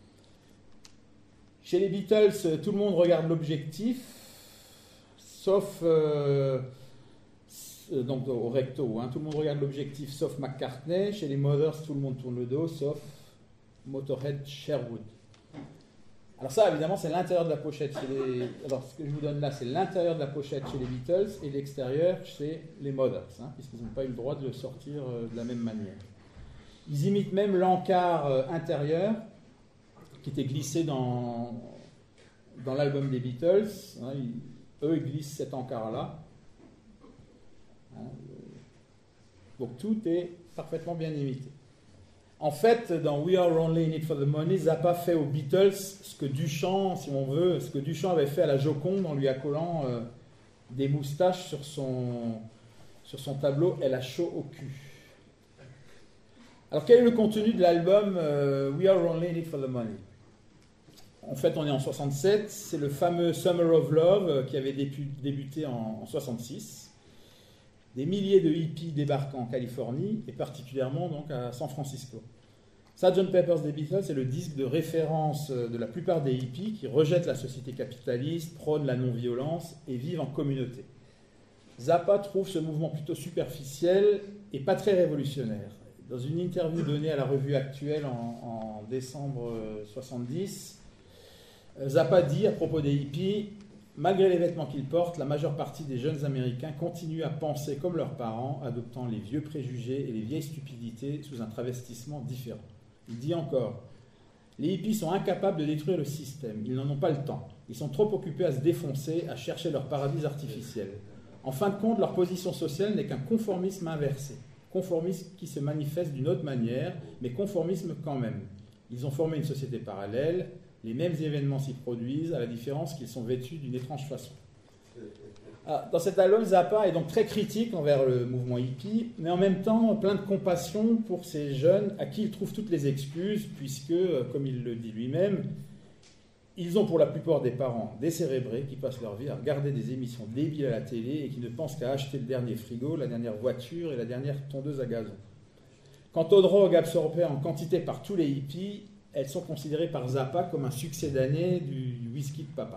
Chez les Beatles, tout le monde regarde l'objectif, sauf... Euh, donc au recto, hein, tout le monde regarde l'objectif sauf McCartney. Chez les Mothers, tout le monde tourne le dos sauf Motorhead Sherwood. Alors ça, évidemment, c'est l'intérieur de la pochette chez les... Alors ce que je vous donne là, c'est l'intérieur de la pochette chez les Beatles et l'extérieur chez les Mothers, hein, puisqu'ils n'ont pas eu le droit de le sortir euh, de la même manière. Ils imitent même l'encart euh, intérieur qui était glissé dans, dans l'album des Beatles. Hein, ils... Eux, ils glissent cet encart-là. Donc tout est parfaitement bien imité. En fait, dans We Are Only In It For The Money, Zappa fait aux Beatles ce que Duchamp, si on veut, ce que Duchamp avait fait à la Joconde en lui accolant euh, des moustaches sur son, sur son tableau « Elle a chaud au cul ». Alors quel est le contenu de l'album euh, We Are Only In It For The Money? En fait, on est en soixante-sept, c'est le fameux Summer of Love euh, qui avait débuté en, en soixante-six. Des milliers de hippies débarquent en Californie, et particulièrement donc à San Francisco. sergeant Pepper's des Beatles est le disque de référence de la plupart des hippies qui rejettent la société capitaliste, prônent la non-violence et vivent en communauté. Zappa trouve ce mouvement plutôt superficiel et pas très révolutionnaire. Dans une interview donnée à la revue Actuelle en, en décembre soixante-dix, Zappa dit à propos des hippies: malgré les vêtements qu'ils portent, la majeure partie des jeunes Américains continuent à penser comme leurs parents, adoptant les vieux préjugés et les vieilles stupidités sous un travestissement différent. Il dit encore: les hippies sont incapables de détruire le système, ils n'en ont pas le temps. Ils sont trop occupés à se défoncer, à chercher leur paradis artificiel. En fin de compte, leur position sociale n'est qu'un conformisme inversé. Conformisme qui se manifeste d'une autre manière, mais conformisme quand même. Ils ont formé une société parallèle. Les mêmes événements s'y produisent, à la différence qu'ils sont vêtus d'une étrange façon. Ah, dans cet album, Zappa est donc très critique envers le mouvement hippie, mais en même temps plein de compassion pour ces jeunes à qui il trouve toutes les excuses, puisque, comme il le dit lui-même, ils ont pour la plupart des parents décérébrés qui passent leur vie à regarder des émissions débiles à la télé et qui ne pensent qu'à acheter le dernier frigo, la dernière voiture et la dernière tondeuse à gazon. Quant aux drogues absorbées en quantité par tous les hippies, elles sont considérées par Zappa comme un succès d'année du whisky de papa.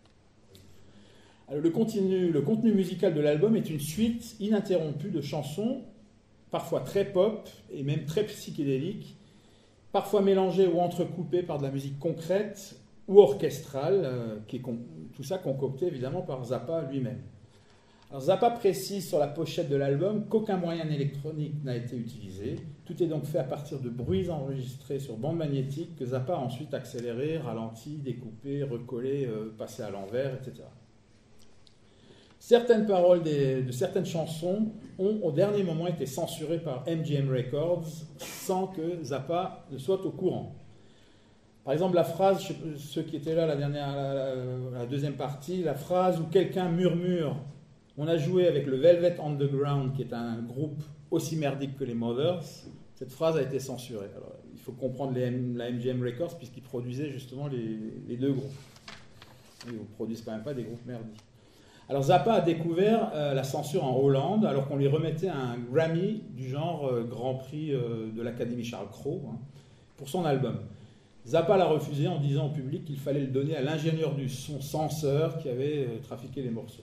Alors le, contenu, le contenu musical de l'album est une suite ininterrompue de chansons, parfois très pop et même très psychédéliques, parfois mélangées ou entrecoupées par de la musique concrète ou orchestrale, euh, qui est con- tout ça concocté évidemment par Zappa lui-même. Alors Zappa précise sur la pochette de l'album qu'aucun moyen électronique n'a été utilisé. Tout est donc fait à partir de bruits enregistrés sur bande magnétique que Zappa a ensuite accéléré, ralenti, découpé, recollé, euh, passé à l'envers, et cetera. Certaines paroles des, de certaines chansons ont au dernier moment été censurées par M G M Records sans que Zappa ne soit au courant. Par exemple, la phrase, ceux qui étaient là la, dernière, la, la deuxième partie, la phrase où quelqu'un murmure « On a joué avec le Velvet Underground, qui est un groupe aussi merdique que les Mothers », cette phrase a été censurée. Alors, il faut comprendre les M, la M G M Records puisqu'ils produisaient justement les, les deux groupes. Ils ne produisent quand même pas des groupes merdiques. Alors Zappa a découvert euh, la censure en Hollande alors qu'on lui remettait un Grammy du genre euh, Grand Prix euh, de l'Académie Charles Cros hein, pour son album. Zappa l'a refusé en disant au public qu'il fallait le donner à l'ingénieur du son censeur qui avait euh, trafiqué les morceaux.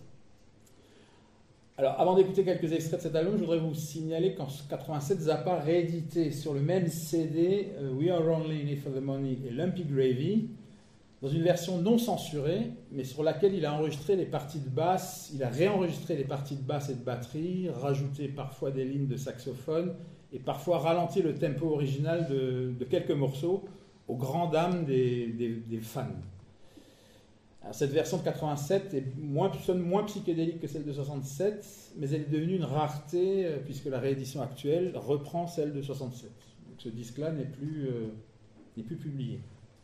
Alors avant d'écouter quelques extraits de cet album, je voudrais vous signaler qu'en quatre-vingt-sept, Zappa a réédité sur le même C D euh, We Are Only in It for the Money et Lumpy Gravy, dans une version non censurée, mais sur laquelle il a enregistré les parties de basse, il a réenregistré les parties de basse et de batterie, rajouté parfois des lignes de saxophone et parfois ralenti le tempo original de, de quelques morceaux aux grandes dames des, des, des fans. Alors, cette version de quatre-vingt-sept est moins, sonne moins psychédélique que celle de soixante-sept, mais elle est devenue une rareté puisque la réédition actuelle reprend celle de soixante-sept. Donc, ce disque-là n'est plus, euh, n'est plus publié.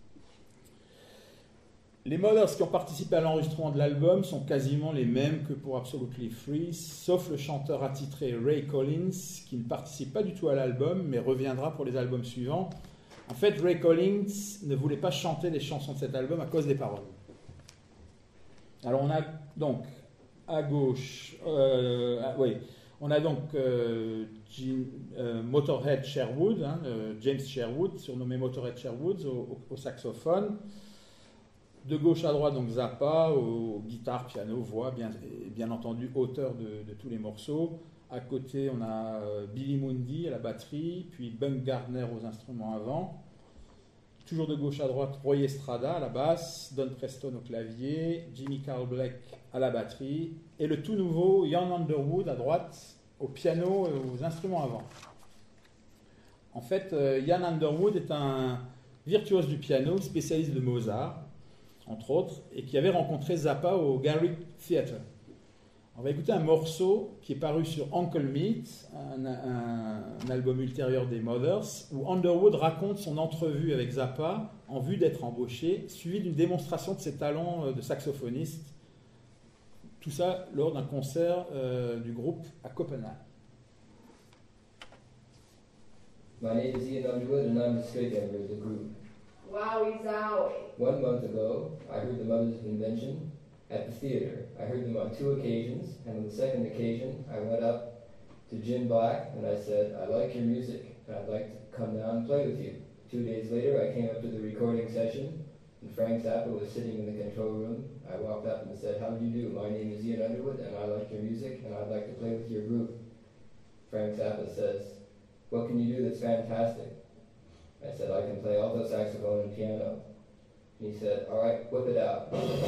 Les Mothers qui ont participé à l'enregistrement de l'album sont quasiment les mêmes que pour Absolutely Free, sauf le chanteur attitré Ray Collins, qui ne participe pas du tout à l'album, mais reviendra pour les albums suivants. En fait, Ray Collins ne voulait pas chanter les chansons de cet album à cause des paroles. Alors on a donc à gauche, euh, ah, oui, on a donc euh, Jim, euh, Motorhead Sherwood, hein, euh, James Sherwood, surnommé Motorhead Sherwood, au, au, au saxophone. De gauche à droite, donc Zappa, aux guitares, piano, voix, bien, bien entendu, auteur de, de tous les morceaux. À côté, on a Billy Mundy à la batterie, puis Bunk Gardner aux instruments avant. Toujours de gauche à droite, Roy Estrada à la basse, Don Preston au clavier, Jimmy Carl Black à la batterie, et le tout nouveau Ian Underwood à droite, au piano et aux instruments avant. En fait, Ian Underwood est un virtuose du piano, spécialiste de Mozart, entre autres, et qui avait rencontré Zappa au Garrick Theatre. On va écouter un morceau qui est paru sur Uncle Meat, un, un, un album ultérieur des Mothers, où Underwood raconte son entrevue avec Zappa en vue d'être embauché, suivi d'une démonstration de ses talents de saxophoniste. Tout ça lors d'un concert euh, du groupe à Copenhague. My name is Ian Underwood and I'm the straight member of the group. Wowie zowie. One month ago, I heard the Mothers Convention at the theater. I heard them on two occasions, and on the second occasion, I went up to Jim Black and I said, I like your music, and I'd like to come down and play with you. Two days later, I came up to the recording session, and Frank Zappa was sitting in the control room. I walked up and said, how do you do? My name is Ian Underwood, and I like your music, and I'd like to play with your group. Frank Zappa says, what can you do that's fantastic? I said, I can play alto saxophone and piano. And he said, all right, whip it out.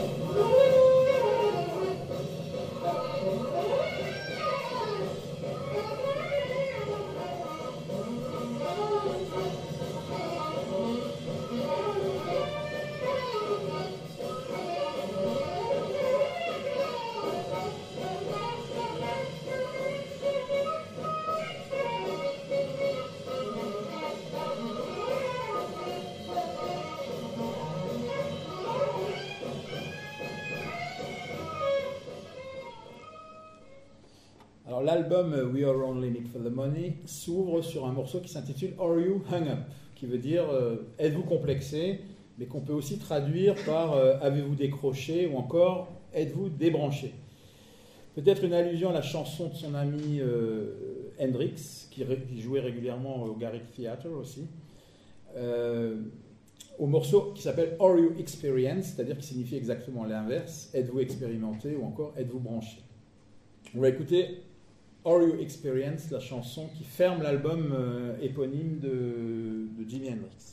L'album We Are Only in It for the Money s'ouvre sur un morceau qui s'intitule Are You Hung Up, qui veut dire euh, êtes-vous complexé, mais qu'on peut aussi traduire par euh, avez-vous décroché ou encore êtes-vous débranché. Peut-être une allusion à la chanson de son ami euh, Hendrix, qui, ré, qui jouait régulièrement au Garrick Theatre aussi, euh, au morceau qui s'appelle Are You Experienced, c'est-à-dire qui signifie exactement l'inverse, êtes-vous expérimenté ou encore êtes-vous branché. On va écouter Are You Experienced, la chanson qui ferme l'album euh, éponyme de, de Jimi Hendrix.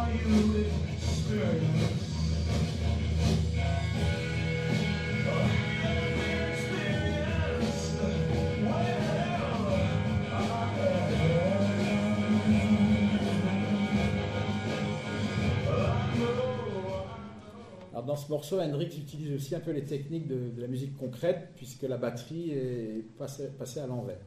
Alors dans ce morceau, Hendrix utilise aussi un peu les techniques de, de la musique concrète, puisque la batterie est passée, passée à l'envers.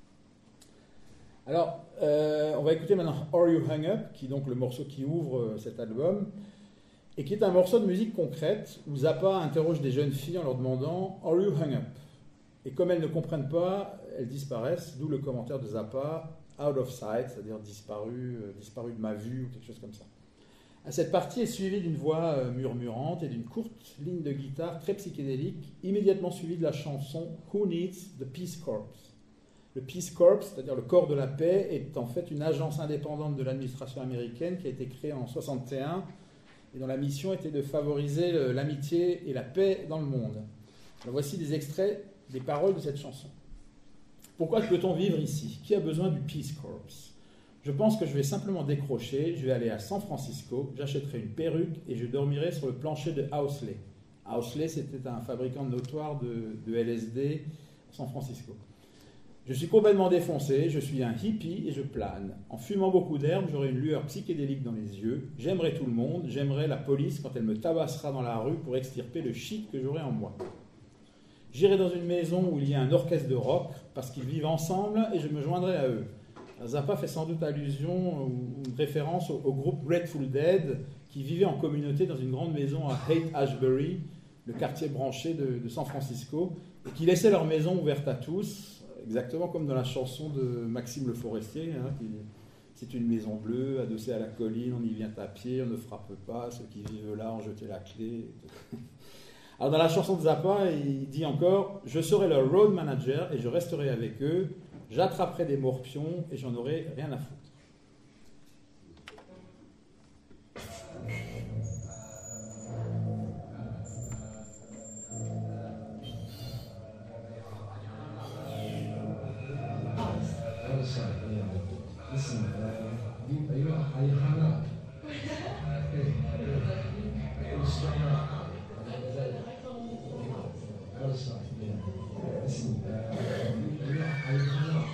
Alors, euh, on va écouter maintenant Are You Hung Up, qui est donc le morceau qui ouvre euh, cet album, et qui est un morceau de musique concrète, où Zappa interroge des jeunes filles en leur demandant « Are you hung up ?» Et comme elles ne comprennent pas, elles disparaissent, d'où le commentaire de Zappa « Out of sight », c'est-à-dire disparu, euh, disparu de ma vue, ou quelque chose comme ça. Cette partie est suivie d'une voix euh, murmurante et d'une courte ligne de guitare très psychédélique, immédiatement suivie de la chanson « Who Needs the Peace Corps ?» Le Peace Corps, c'est-à-dire le corps de la paix, est en fait une agence indépendante de l'administration américaine qui a été créée en soixante et un et dont la mission était de favoriser l'amitié et la paix dans le monde. Alors voici des extraits des paroles de cette chanson. Pourquoi peut-on vivre ici? Qui a besoin du Peace Corps? Je pense que je vais simplement décrocher, je vais aller à San Francisco, j'achèterai une perruque et je dormirai sur le plancher de Housley. Housley, c'était un fabricant notoire de, de L S D à San Francisco. Je suis complètement défoncé, je suis un hippie et je plane. En fumant beaucoup d'herbe, j'aurai une lueur psychédélique dans les yeux. J'aimerai tout le monde, j'aimerai la police quand elle me tabassera dans la rue pour extirper le shit que j'aurai en moi. J'irai dans une maison où il y a un orchestre de rock parce qu'ils vivent ensemble et je me joindrai à eux. Zappa fait sans doute allusion ou une référence au, au groupe Grateful Dead qui vivait en communauté dans une grande maison à Haight-Ashbury, le quartier branché de, de San Francisco, et qui laissaient leur maison ouverte à tous. Exactement comme dans la chanson de Maxime Le Forestier, hein, qui, c'est une maison bleue, adossée à la colline, on y vient à pied, on ne frappe pas, ceux qui vivent là ont jeté la clé. Alors dans la chanson de Zappa, il dit encore « Je serai leur road manager et je resterai avec eux, j'attraperai des morpions et j'en aurai rien à foutre. » Listen, uh, you, are you, are you hung up? Hey, are you strung up? Is that it? Out of sight, yeah. Listen, uh, are you, are you hung up?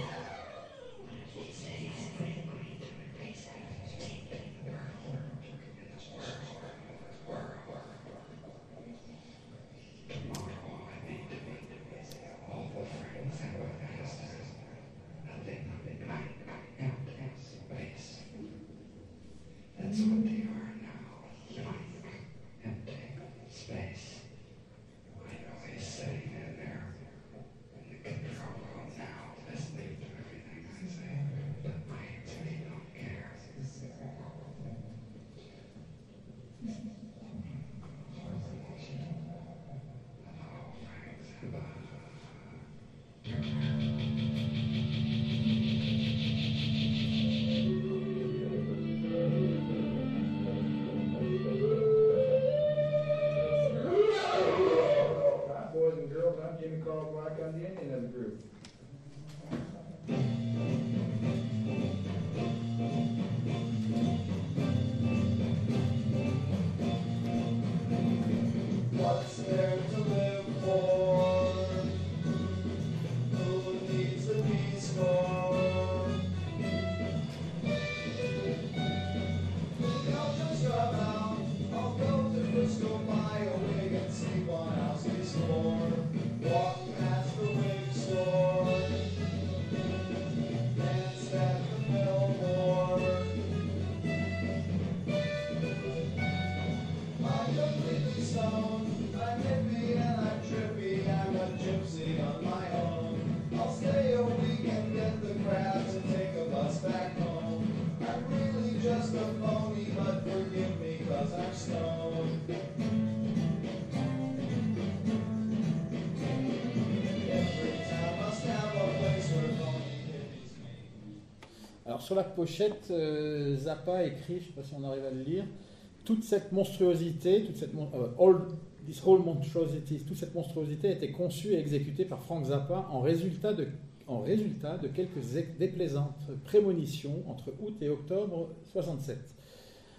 Alors sur la pochette, euh, Zappa écrit, je ne sais pas si on arrive à le lire, toute cette monstruosité, toute cette mon- euh, all, this whole monstrosity, toute cette monstruosité a été conçue et exécutée par Frank Zappa en résultat de, en résultat de quelques é- déplaisantes prémonitions entre août et octobre soixante-sept.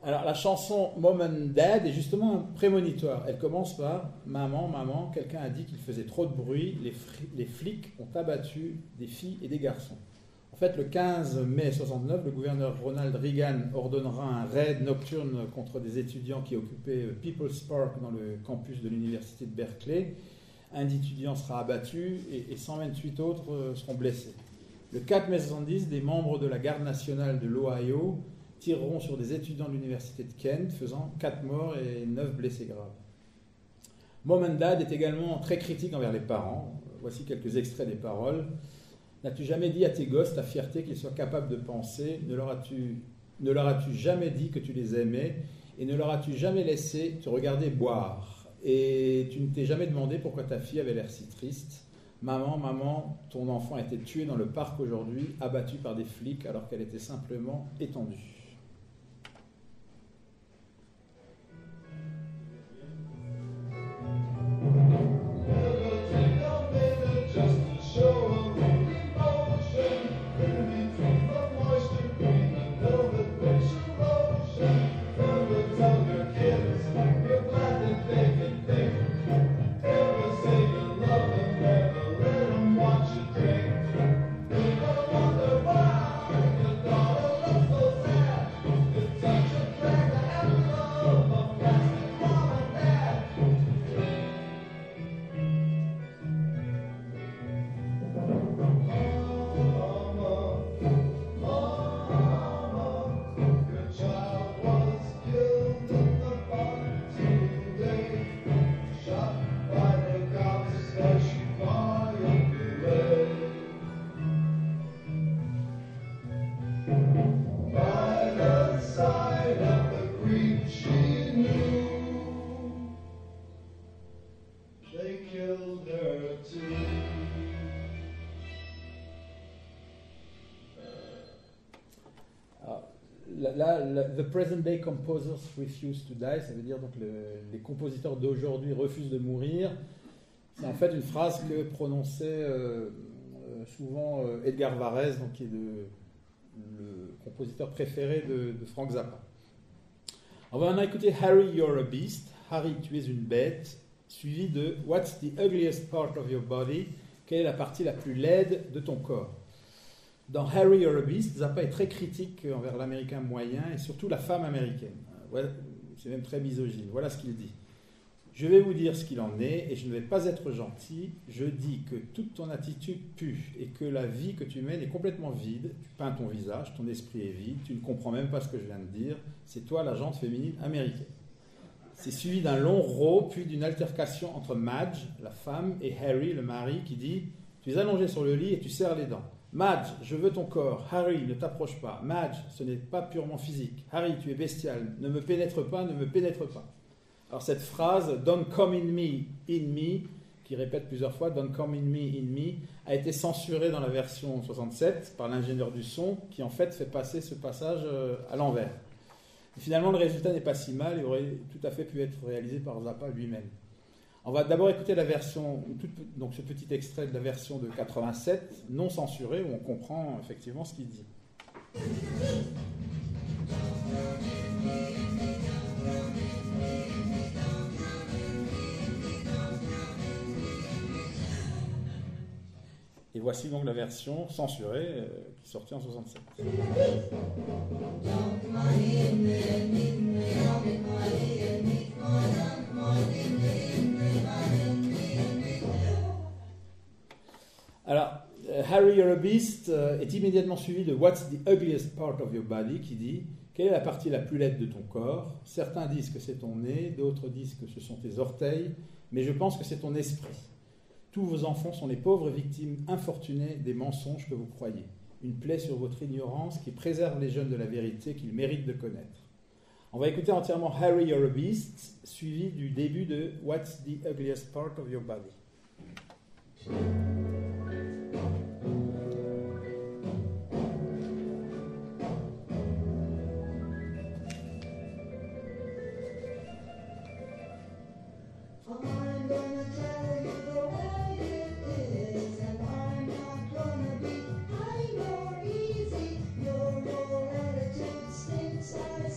Alors la chanson Mom and Dad est justement un prémonitoire. Elle commence par « Maman, maman, quelqu'un a dit qu'il faisait trop de bruit, les, fri- les flics ont abattu des filles et des garçons ». En fait, le quinze mai soixante-neuf, le gouverneur Ronald Reagan ordonnera un raid nocturne contre des étudiants qui occupaient People's Park dans le campus de l'université de Berkeley. Un étudiant sera abattu et, et cent vingt-huit autres seront blessés. Le quatre mai soixante-dix, des membres de la garde nationale de l'Ohio tireront sur des étudiants de l'université de Kent, faisant quatre morts et neuf blessés graves. Mom and Dad est également très critique envers les parents. Voici quelques extraits des paroles. « N'as-tu jamais dit à tes gosses ta fierté qu'ils soient capables de penser? Ne leur as-tu, ne leur as-tu jamais dit que tu les aimais? Et ne leur as-tu jamais laissé te regarder boire? Et tu ne t'es jamais demandé pourquoi ta fille avait l'air si triste? Maman, maman, ton enfant a été tué dans le parc aujourd'hui, abattu par des flics alors qu'elle était simplement étendue. » Là, là, the present day composers refuse to die, ça veut dire donc le, les compositeurs d'aujourd'hui refusent de mourir. C'est en fait une phrase que prononçait euh, souvent euh, Edgar Varèse, donc qui est le, le compositeur préféré de, de Frank Zappa. On va maintenant écouter Harry, You're a Beast. Harry, tu es une bête, suivi de What's the ugliest part of your body? Quelle est la partie la plus laide de ton corps? Dans Harry, You're a Beast, Zappa est très critique envers l'américain moyen et surtout la femme américaine. Ouais, c'est même très misogyne. Voilà ce qu'il dit. Je vais vous dire ce qu'il en est et je ne vais pas être gentil. Je dis que toute ton attitude pue et que la vie que tu mènes est complètement vide. Tu peins ton visage, ton esprit est vide. Tu ne comprends même pas ce que je viens de dire. C'est toi la gente féminine américaine. C'est suivi d'un long rot puis d'une altercation entre Madge, la femme, et Harry, le mari, qui dit « Tu es allongé sur le lit et tu serres les dents. » Madge, je veux ton corps. Harry, ne t'approche pas. Madge, ce n'est pas purement physique. Harry, tu es bestial. Ne me pénètre pas, ne me pénètre pas. Alors cette phrase, Don't come in me, in me, qui répète plusieurs fois, Don't come in me, in me, a été censurée dans la version soixante-sept par l'ingénieur du son, qui en fait fait passer ce passage à l'envers. Et finalement, le résultat n'est pas si mal et aurait tout à fait pu être réalisé par Zappa lui-même. On va d'abord écouter la version, donc ce petit extrait de la version de quatre-vingt-sept, non censurée, où on comprend effectivement ce qu'il dit. Et voici donc la version censurée euh, qui est sortie en soixante-sept. Alors, euh, Harry, You're a Beast euh, est immédiatement suivi de What's the ugliest part of your body, qui dit quelle est la partie la plus laide de ton corps? Certains disent que c'est ton nez, d'autres disent que ce sont tes orteils, mais je pense que c'est ton esprit. Tous vos enfants sont les pauvres victimes infortunées des mensonges que vous croyez. Une plaie sur votre ignorance qui préserve les jeunes de la vérité qu'ils méritent de connaître. On va écouter entièrement Harry, You're a Beast, suivi du début de What's the ugliest part of your body? Say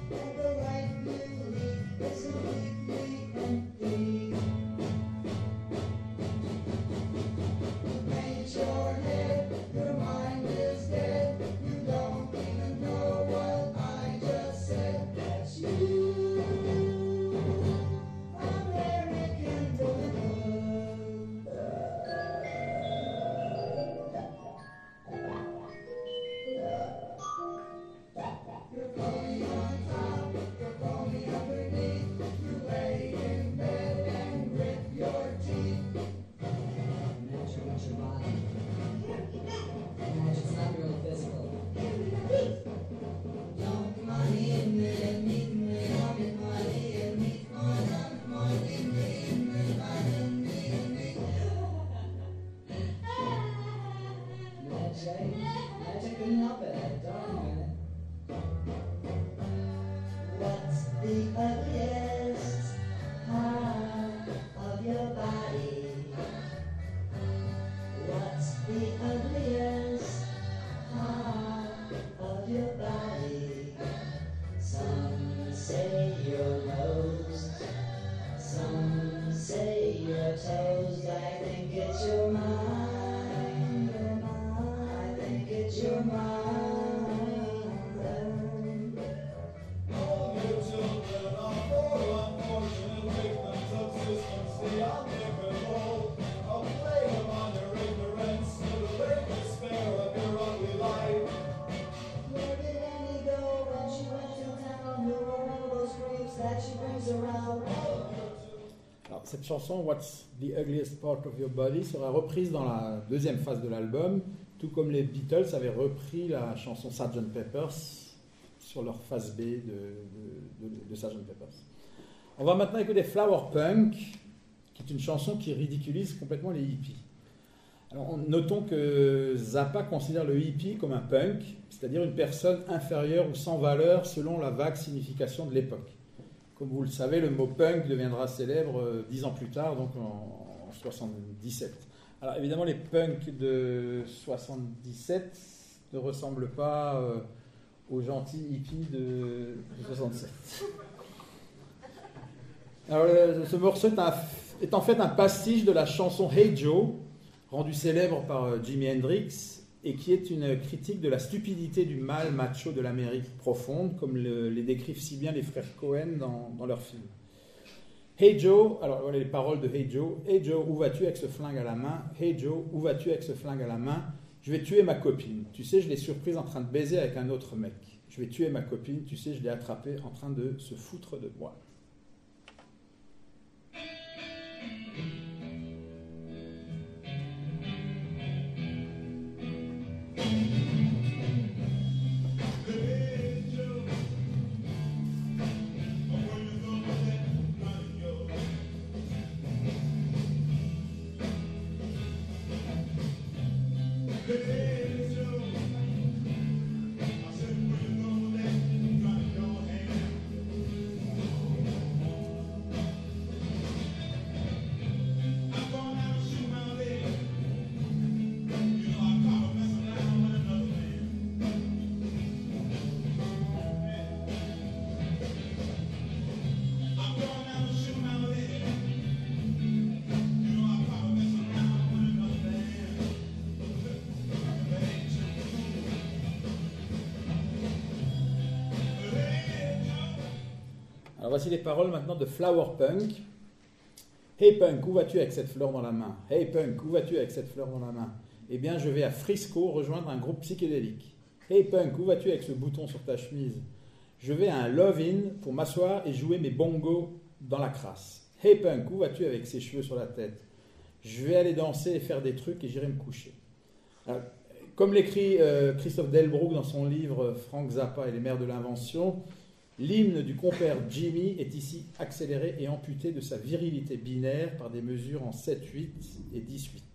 Cette chanson, What's the Ugliest Part of Your Body, sera reprise dans la deuxième phase de l'album, tout comme les Beatles avaient repris la chanson sergeant Pepper's sur leur phase B de, de, de, de sergeant Pepper's. On va maintenant écouter Flower Punk, qui est une chanson qui ridiculise complètement les hippies. Alors, notons que Zappa considère le hippie comme un punk, c'est-à-dire une personne inférieure ou sans valeur selon la vague signification de l'époque. Comme vous le savez, le mot punk deviendra célèbre euh, dix ans plus tard, donc en, en soixante-dix-sept. Alors évidemment, les punks de soixante-dix-sept ne ressemblent pas euh, aux gentils hippies de, de soixante-sept. Alors, euh, ce morceau est, un, est en fait un pastiche de la chanson Hey Joe, rendue célèbre par euh, Jimi Hendrix, et qui est une critique de la stupidité du mal macho de l'Amérique profonde, comme le, les décrivent si bien les frères Cohen dans, dans leur film. Hey Joe, alors voilà les paroles de Hey Joe. Hey Joe, où vas-tu avec ce flingue à la main? Hey Joe, où vas-tu avec ce flingue à la main? Je vais tuer ma copine. Tu sais, je l'ai surprise en train de baiser avec un autre mec. Je vais tuer ma copine. Tu sais, je l'ai attrapée en train de se foutre de moi. Voici les paroles maintenant de Flower Punk. Hey Punk, où vas-tu avec cette fleur dans la main? Hey Punk, où vas-tu avec cette fleur dans la main? Eh bien, je vais à Frisco rejoindre un groupe psychédélique. Hey Punk, où vas-tu avec ce bouton sur ta chemise? Je vais à un love-in pour m'asseoir et jouer mes bongos dans la crasse. Hey Punk, où vas-tu avec ces cheveux sur la tête? Je vais aller danser et faire des trucs et j'irai me coucher. Alors, comme l'écrit euh, Christophe Delbrück dans son livre Frank Zappa et les mères de l'invention, l'hymne du compère Jimmy est ici accéléré et amputé de sa virilité binaire par des mesures en sept huit et dix huit.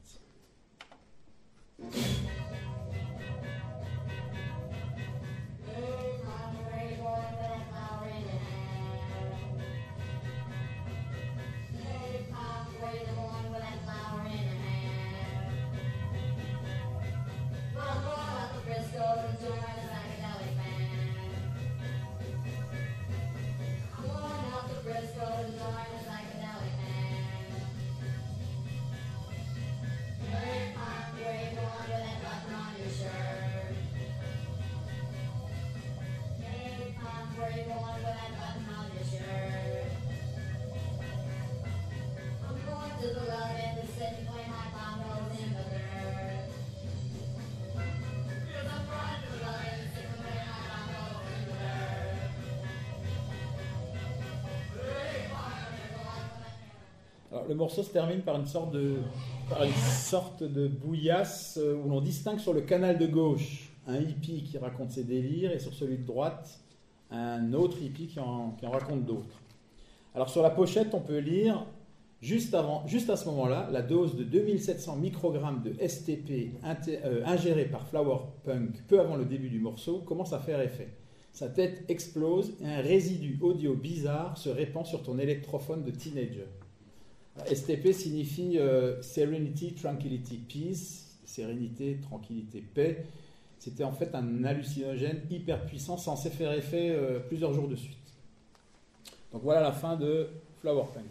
Alors, le morceau se termine par une sorte de, par une sorte de bouillasse où l'on distingue sur le canal de gauche un hippie qui raconte ses délires et sur celui de droite un autre hippie qui en, qui en raconte d'autres. Alors sur la pochette, on peut lire, juste, avant, juste à ce moment-là, la dose de deux mille sept cents microgrammes de S T P inté, euh, ingérée par Flower Punk peu avant le début du morceau commence à faire effet. Sa tête explose et un résidu audio bizarre se répand sur ton électrophone de teenager. S T P signifie euh, Serenity, Tranquility, Peace, sérénité, tranquillité, paix. C'était en fait un hallucinogène hyper puissant censé faire effet euh, plusieurs jours de suite. Donc voilà la fin de Flower Punk.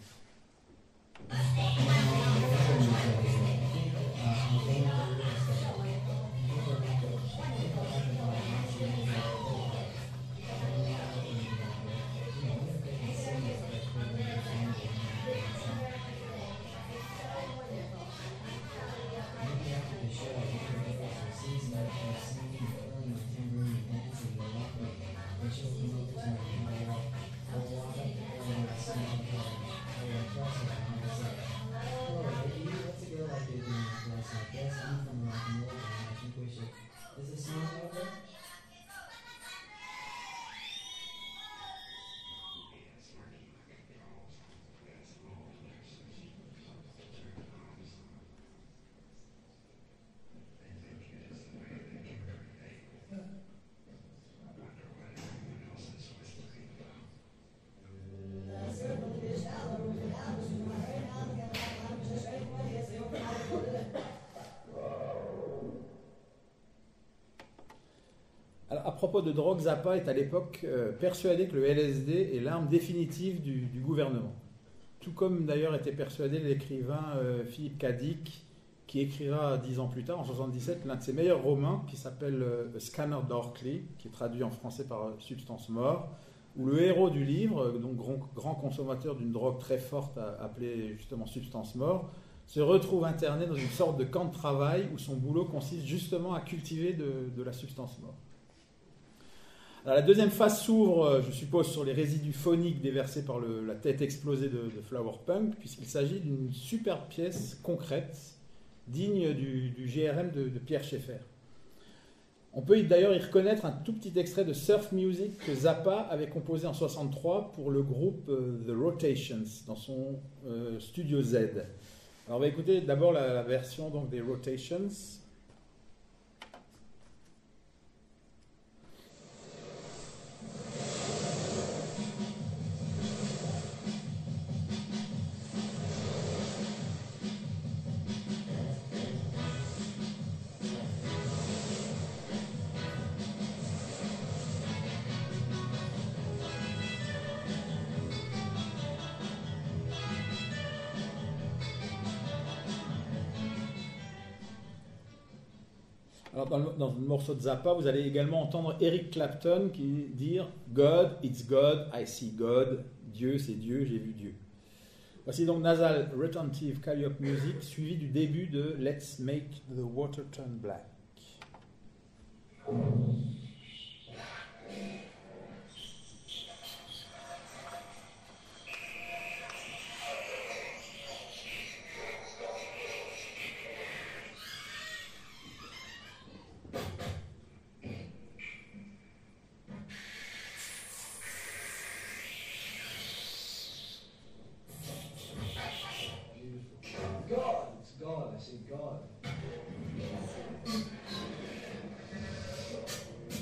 Alors, à propos de drogue, Zappa est à l'époque euh, persuadé que le L S D est l'arme définitive du, du gouvernement. Tout comme d'ailleurs était persuadé l'écrivain euh, Philip K. Dick, qui écrira dix ans plus tard, en soixante-dix-sept, l'un de ses meilleurs romans qui s'appelle euh, Scanner Darkly, qui est traduit en français par euh, Substance Mort, où le héros du livre, donc grand, grand consommateur d'une drogue très forte à, appelée justement Substance Mort, se retrouve interné dans une sorte de camp de travail où son boulot consiste justement à cultiver de, de la substance mort. Alors, la deuxième phase s'ouvre, je suppose, sur les résidus phoniques déversés par le, la tête explosée de, de Flower Punk, puisqu'il s'agit d'une superbe pièce concrète, digne du, du G R M de, de Pierre Schaeffer. On peut d'ailleurs y reconnaître un tout petit extrait de Surf Music que Zappa avait composé en soixante-trois pour le groupe euh, The Rotations, dans son euh, Studio Z. Alors on va écouter d'abord la, la version donc, des Rotations. Alors dans, le, dans le morceau de Zappa, vous allez également entendre Eric Clapton qui dire « God, it's God, I see God ». Dieu, c'est Dieu, j'ai vu Dieu. Voici donc Nasal Retentive Calliope Music, suivi du début de « Let's Make the Water Turn Black ». God.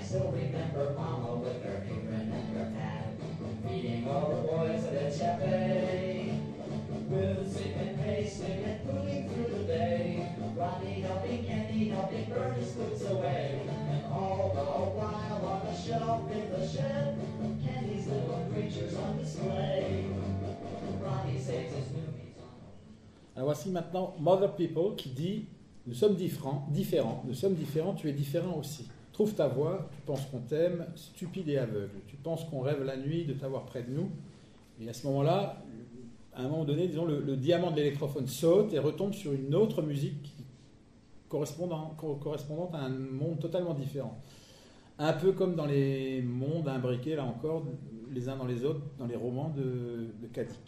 still remember Mama with her apron and her hat, feeding all the boys at a cafe. Whizzing and pacing and moving through the day, Ronnie helping Kenny helping burn his boots away, and all the while on the shelf in the shed, Kenny's little creatures on display. Ronnie saves his movies on. Alors voici maintenant Mother People qui dit nous sommes différents, différents, nous sommes différents, tu es différent aussi. Trouve ta voix, tu penses qu'on t'aime, stupide et aveugle. Tu penses qu'on rêve la nuit de t'avoir près de nous. Et à ce moment-là, à un moment donné, disons, le, le diamant de l'électrophone saute et retombe sur une autre musique correspondant, correspondante à un monde totalement différent. Un peu comme dans les mondes imbriqués, là encore, les uns dans les autres, dans les romans de, de Kadik.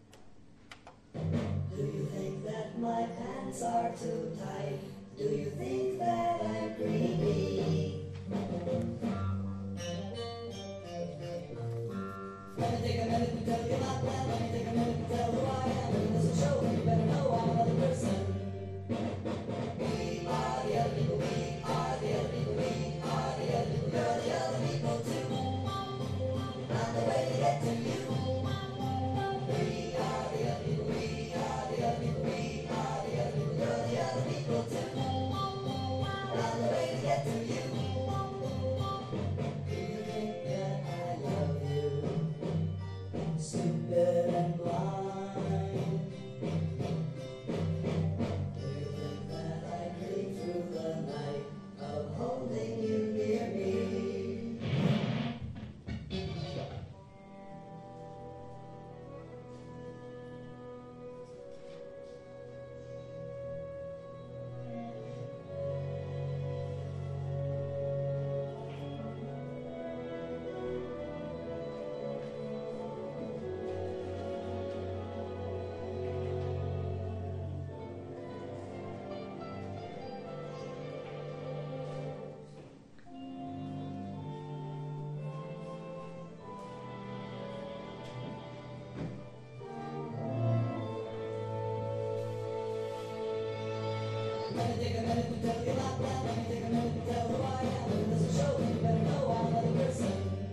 Do you think that my pants are too tight? Do you think that I'm creepy? Let me take a minute to tell you about that. Let me take a minute to tell who I am. And this will show you better know I'm another person. We are the other people. We are the other people. We are the other people. You're the other people too. On the way to get to you. We are the other people. We are the other people. We are the other people. You're the other people too. On the way to get to you. Do you think that I love you? Stupid and blind. Do you think that I dream through the night of holding you near me? Let me take a minute to tell you about that. Let me take a minute to tell who I am. And this will show you better know I'm another person.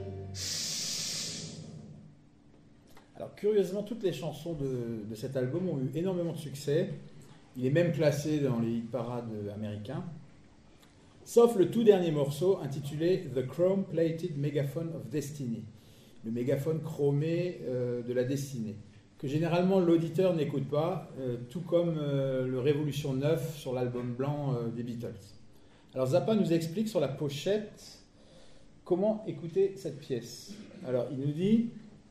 Alors curieusement, toutes les chansons de, de cet album ont eu énormément de succès. Il est même classé dans les hit parades américains. Sauf le tout dernier morceau intitulé The Chrome Plated Megaphone of Destiny, le mégaphone chromé euh, de la destinée, que généralement l'auditeur n'écoute pas, euh, tout comme euh, le Révolution neuf sur l'album blanc euh, des Beatles. Alors Zappa nous explique sur la pochette comment écouter cette pièce. Alors il nous dit,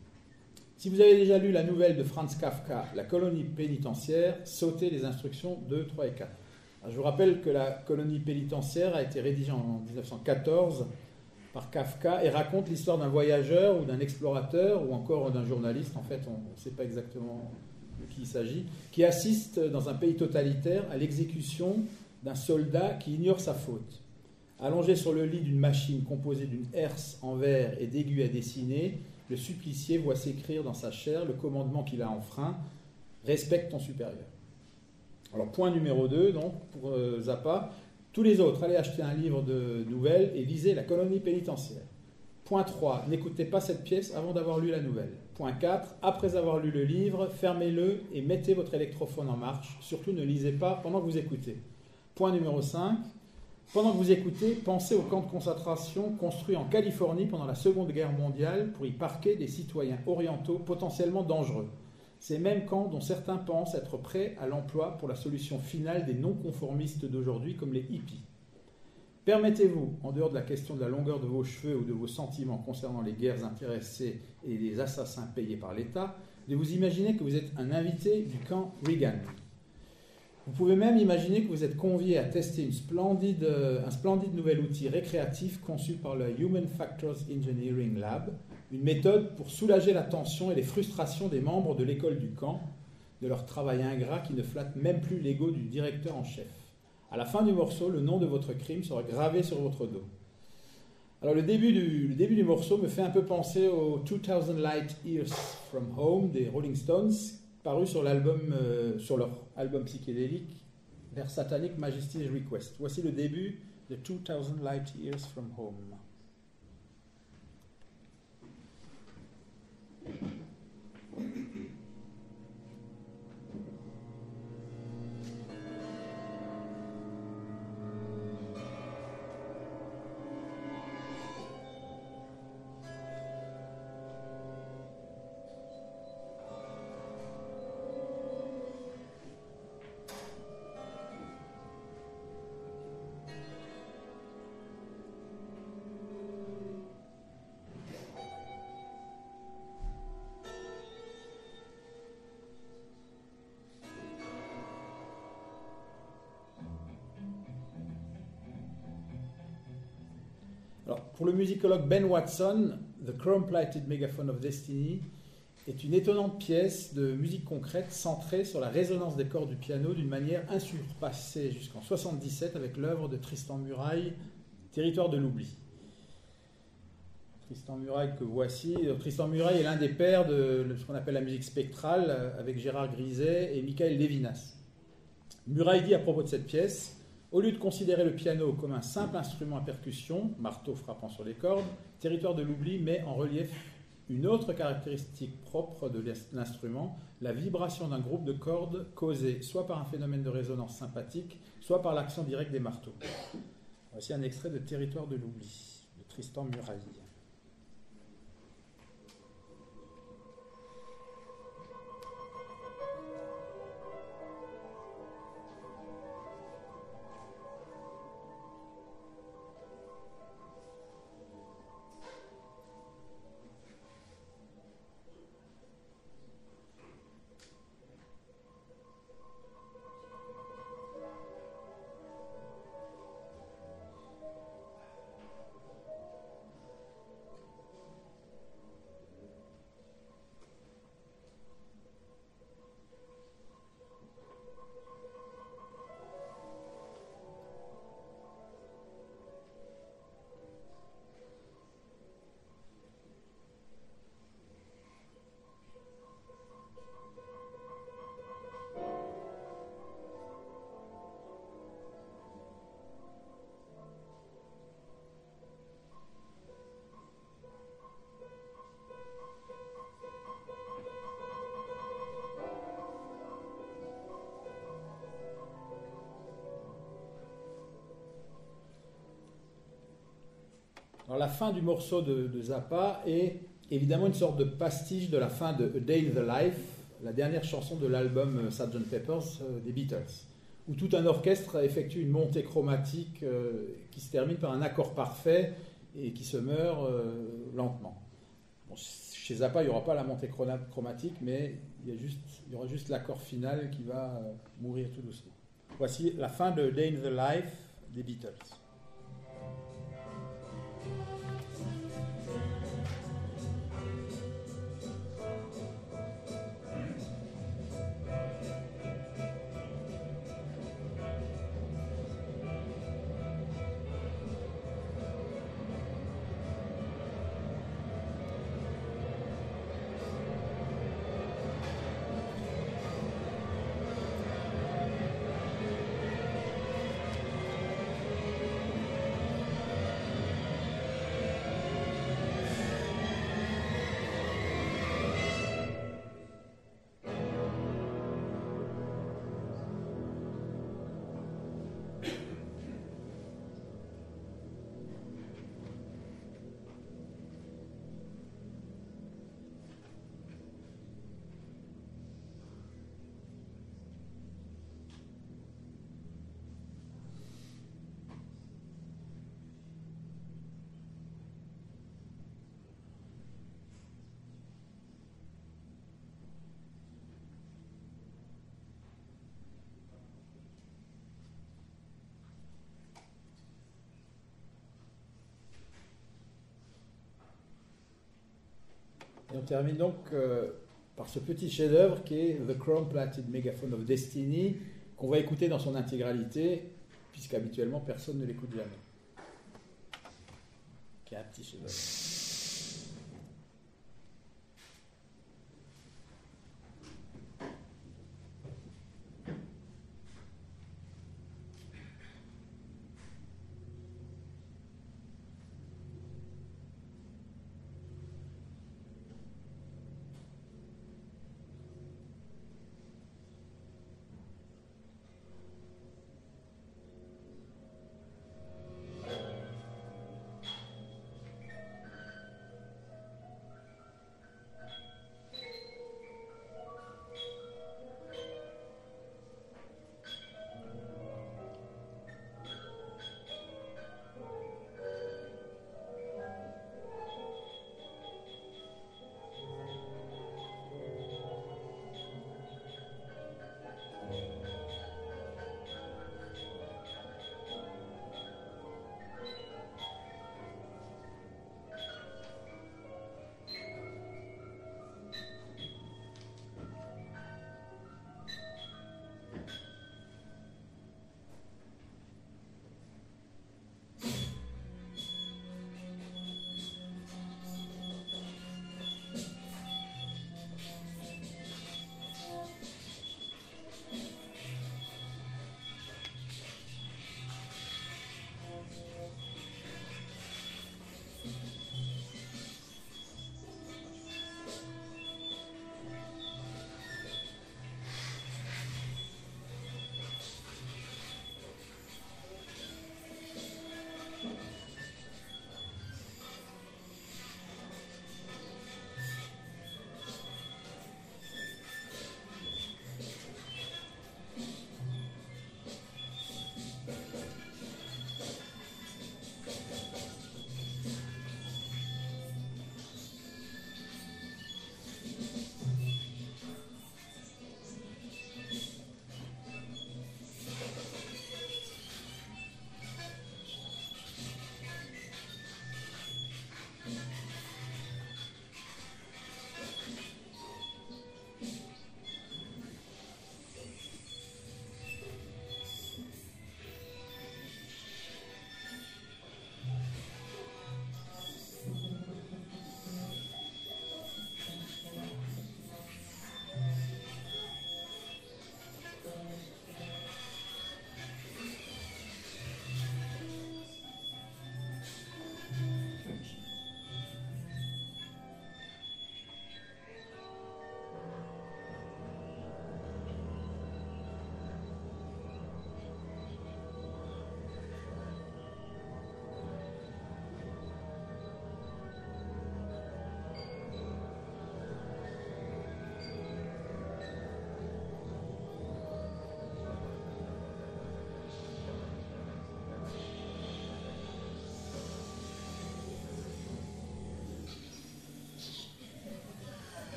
si vous avez déjà lu la nouvelle de Franz Kafka, La colonie pénitentiaire, sautez les instructions deux, trois et quatre. Alors, je vous rappelle que La colonie pénitentiaire a été rédigée en dix-neuf cent quatorze par Kafka et raconte l'histoire d'un voyageur ou d'un explorateur ou encore d'un journaliste, en fait on ne sait pas exactement de qui il s'agit, qui assiste dans un pays totalitaire à l'exécution d'un soldat qui ignore sa faute. Allongé sur le lit d'une machine composée d'une herse en verre et d'aiguilles à dessiner, le supplicié voit s'écrire dans sa chair le commandement qu'il a enfreint, respecte ton supérieur. Alors point numéro deux, donc, pour euh, Zappa, tous les autres, allez acheter un livre de nouvelles et lisez La colonie pénitentiaire. Point trois, n'écoutez pas cette pièce avant d'avoir lu la nouvelle. Point quatre, après avoir lu le livre, fermez-le et mettez votre électrophone en marche. Surtout ne lisez pas pendant que vous écoutez. Point numéro cinq, pendant que vous écoutez, pensez au camp de concentration construit en Californie pendant la Seconde Guerre mondiale pour y parquer des citoyens orientaux potentiellement dangereux. Ces mêmes camps dont certains pensent être prêts à l'emploi pour la solution finale des non-conformistes d'aujourd'hui comme les hippies. Permettez-vous, en dehors de la question de la longueur de vos cheveux ou de vos sentiments concernant les guerres intéressées et les assassins payés par l'État, de vous imaginer que vous êtes un invité du camp Reagan. Vous pouvez même imaginer que vous êtes convié à tester une splendide, un splendide nouvel outil récréatif conçu par le Human Factors Engineering Lab, une méthode pour soulager la tension et les frustrations des membres de l'école du camp, de leur travail ingrat qui ne flatte même plus l'ego du directeur en chef. À la fin du morceau, le nom de votre crime sera gravé sur votre dos. Alors le début du, le début du morceau me fait un peu penser au two thousand Light Years from Home des Rolling Stones, paru sur, l'album, euh, sur leur album psychédélique Their Satanic Majesty's Request. Voici le début de two thousand Light Years from Home. pour le musicologue Ben Watson, The Chrome-Plated Megaphone of Destiny est une étonnante pièce de musique concrète centrée sur la résonance des cordes du piano d'une manière insurpassée jusqu'en soixante-dix-sept avec l'œuvre de Tristan Murail, Territoire de l'oubli. Tristan Murail que voici. Tristan Murail est l'un des pères de ce qu'on appelle la musique spectrale avec Gérard Griset et Michael Levinas. Murail dit à propos de cette pièce: au lieu de considérer le piano comme un simple instrument à percussion, marteau frappant sur les cordes, Territoire de l'oubli met en relief une autre caractéristique propre de l'instrument, la vibration d'un groupe de cordes causée soit par un phénomène de résonance sympathique, soit par l'action directe des marteaux. Voici un extrait de Territoire de l'oubli, de Tristan Murail. Alors, la fin du morceau de, de Zappa est évidemment une sorte de pastiche de la fin de A Day in the Life, la dernière chanson de l'album sergeant Pepper's euh, des Beatles, où tout un orchestre effectue une montée chromatique euh, qui se termine par un accord parfait et qui se meurt euh, lentement. Bon, chez Zappa, il n'y aura pas la montée chromatique, mais il y, a juste, il y aura juste l'accord final qui va euh, mourir tout doucement. Voici la fin de A Day in the Life des Beatles. Et on termine donc euh, par ce petit chef-d'œuvre qui est The Chrome-Plated Megaphone of Destiny, qu'on va écouter dans son intégralité, puisqu'habituellement personne ne l'écoute jamais. Qui est un petit chef-d'œuvre.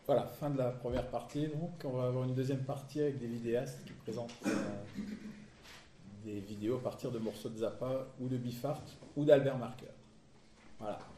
Voilà, fin de la première partie. Donc, on va avoir une deuxième partie avec des vidéastes qui présentent euh, des vidéos à partir de morceaux de Zappa ou de Biffart ou d'Albert Marker. Voilà.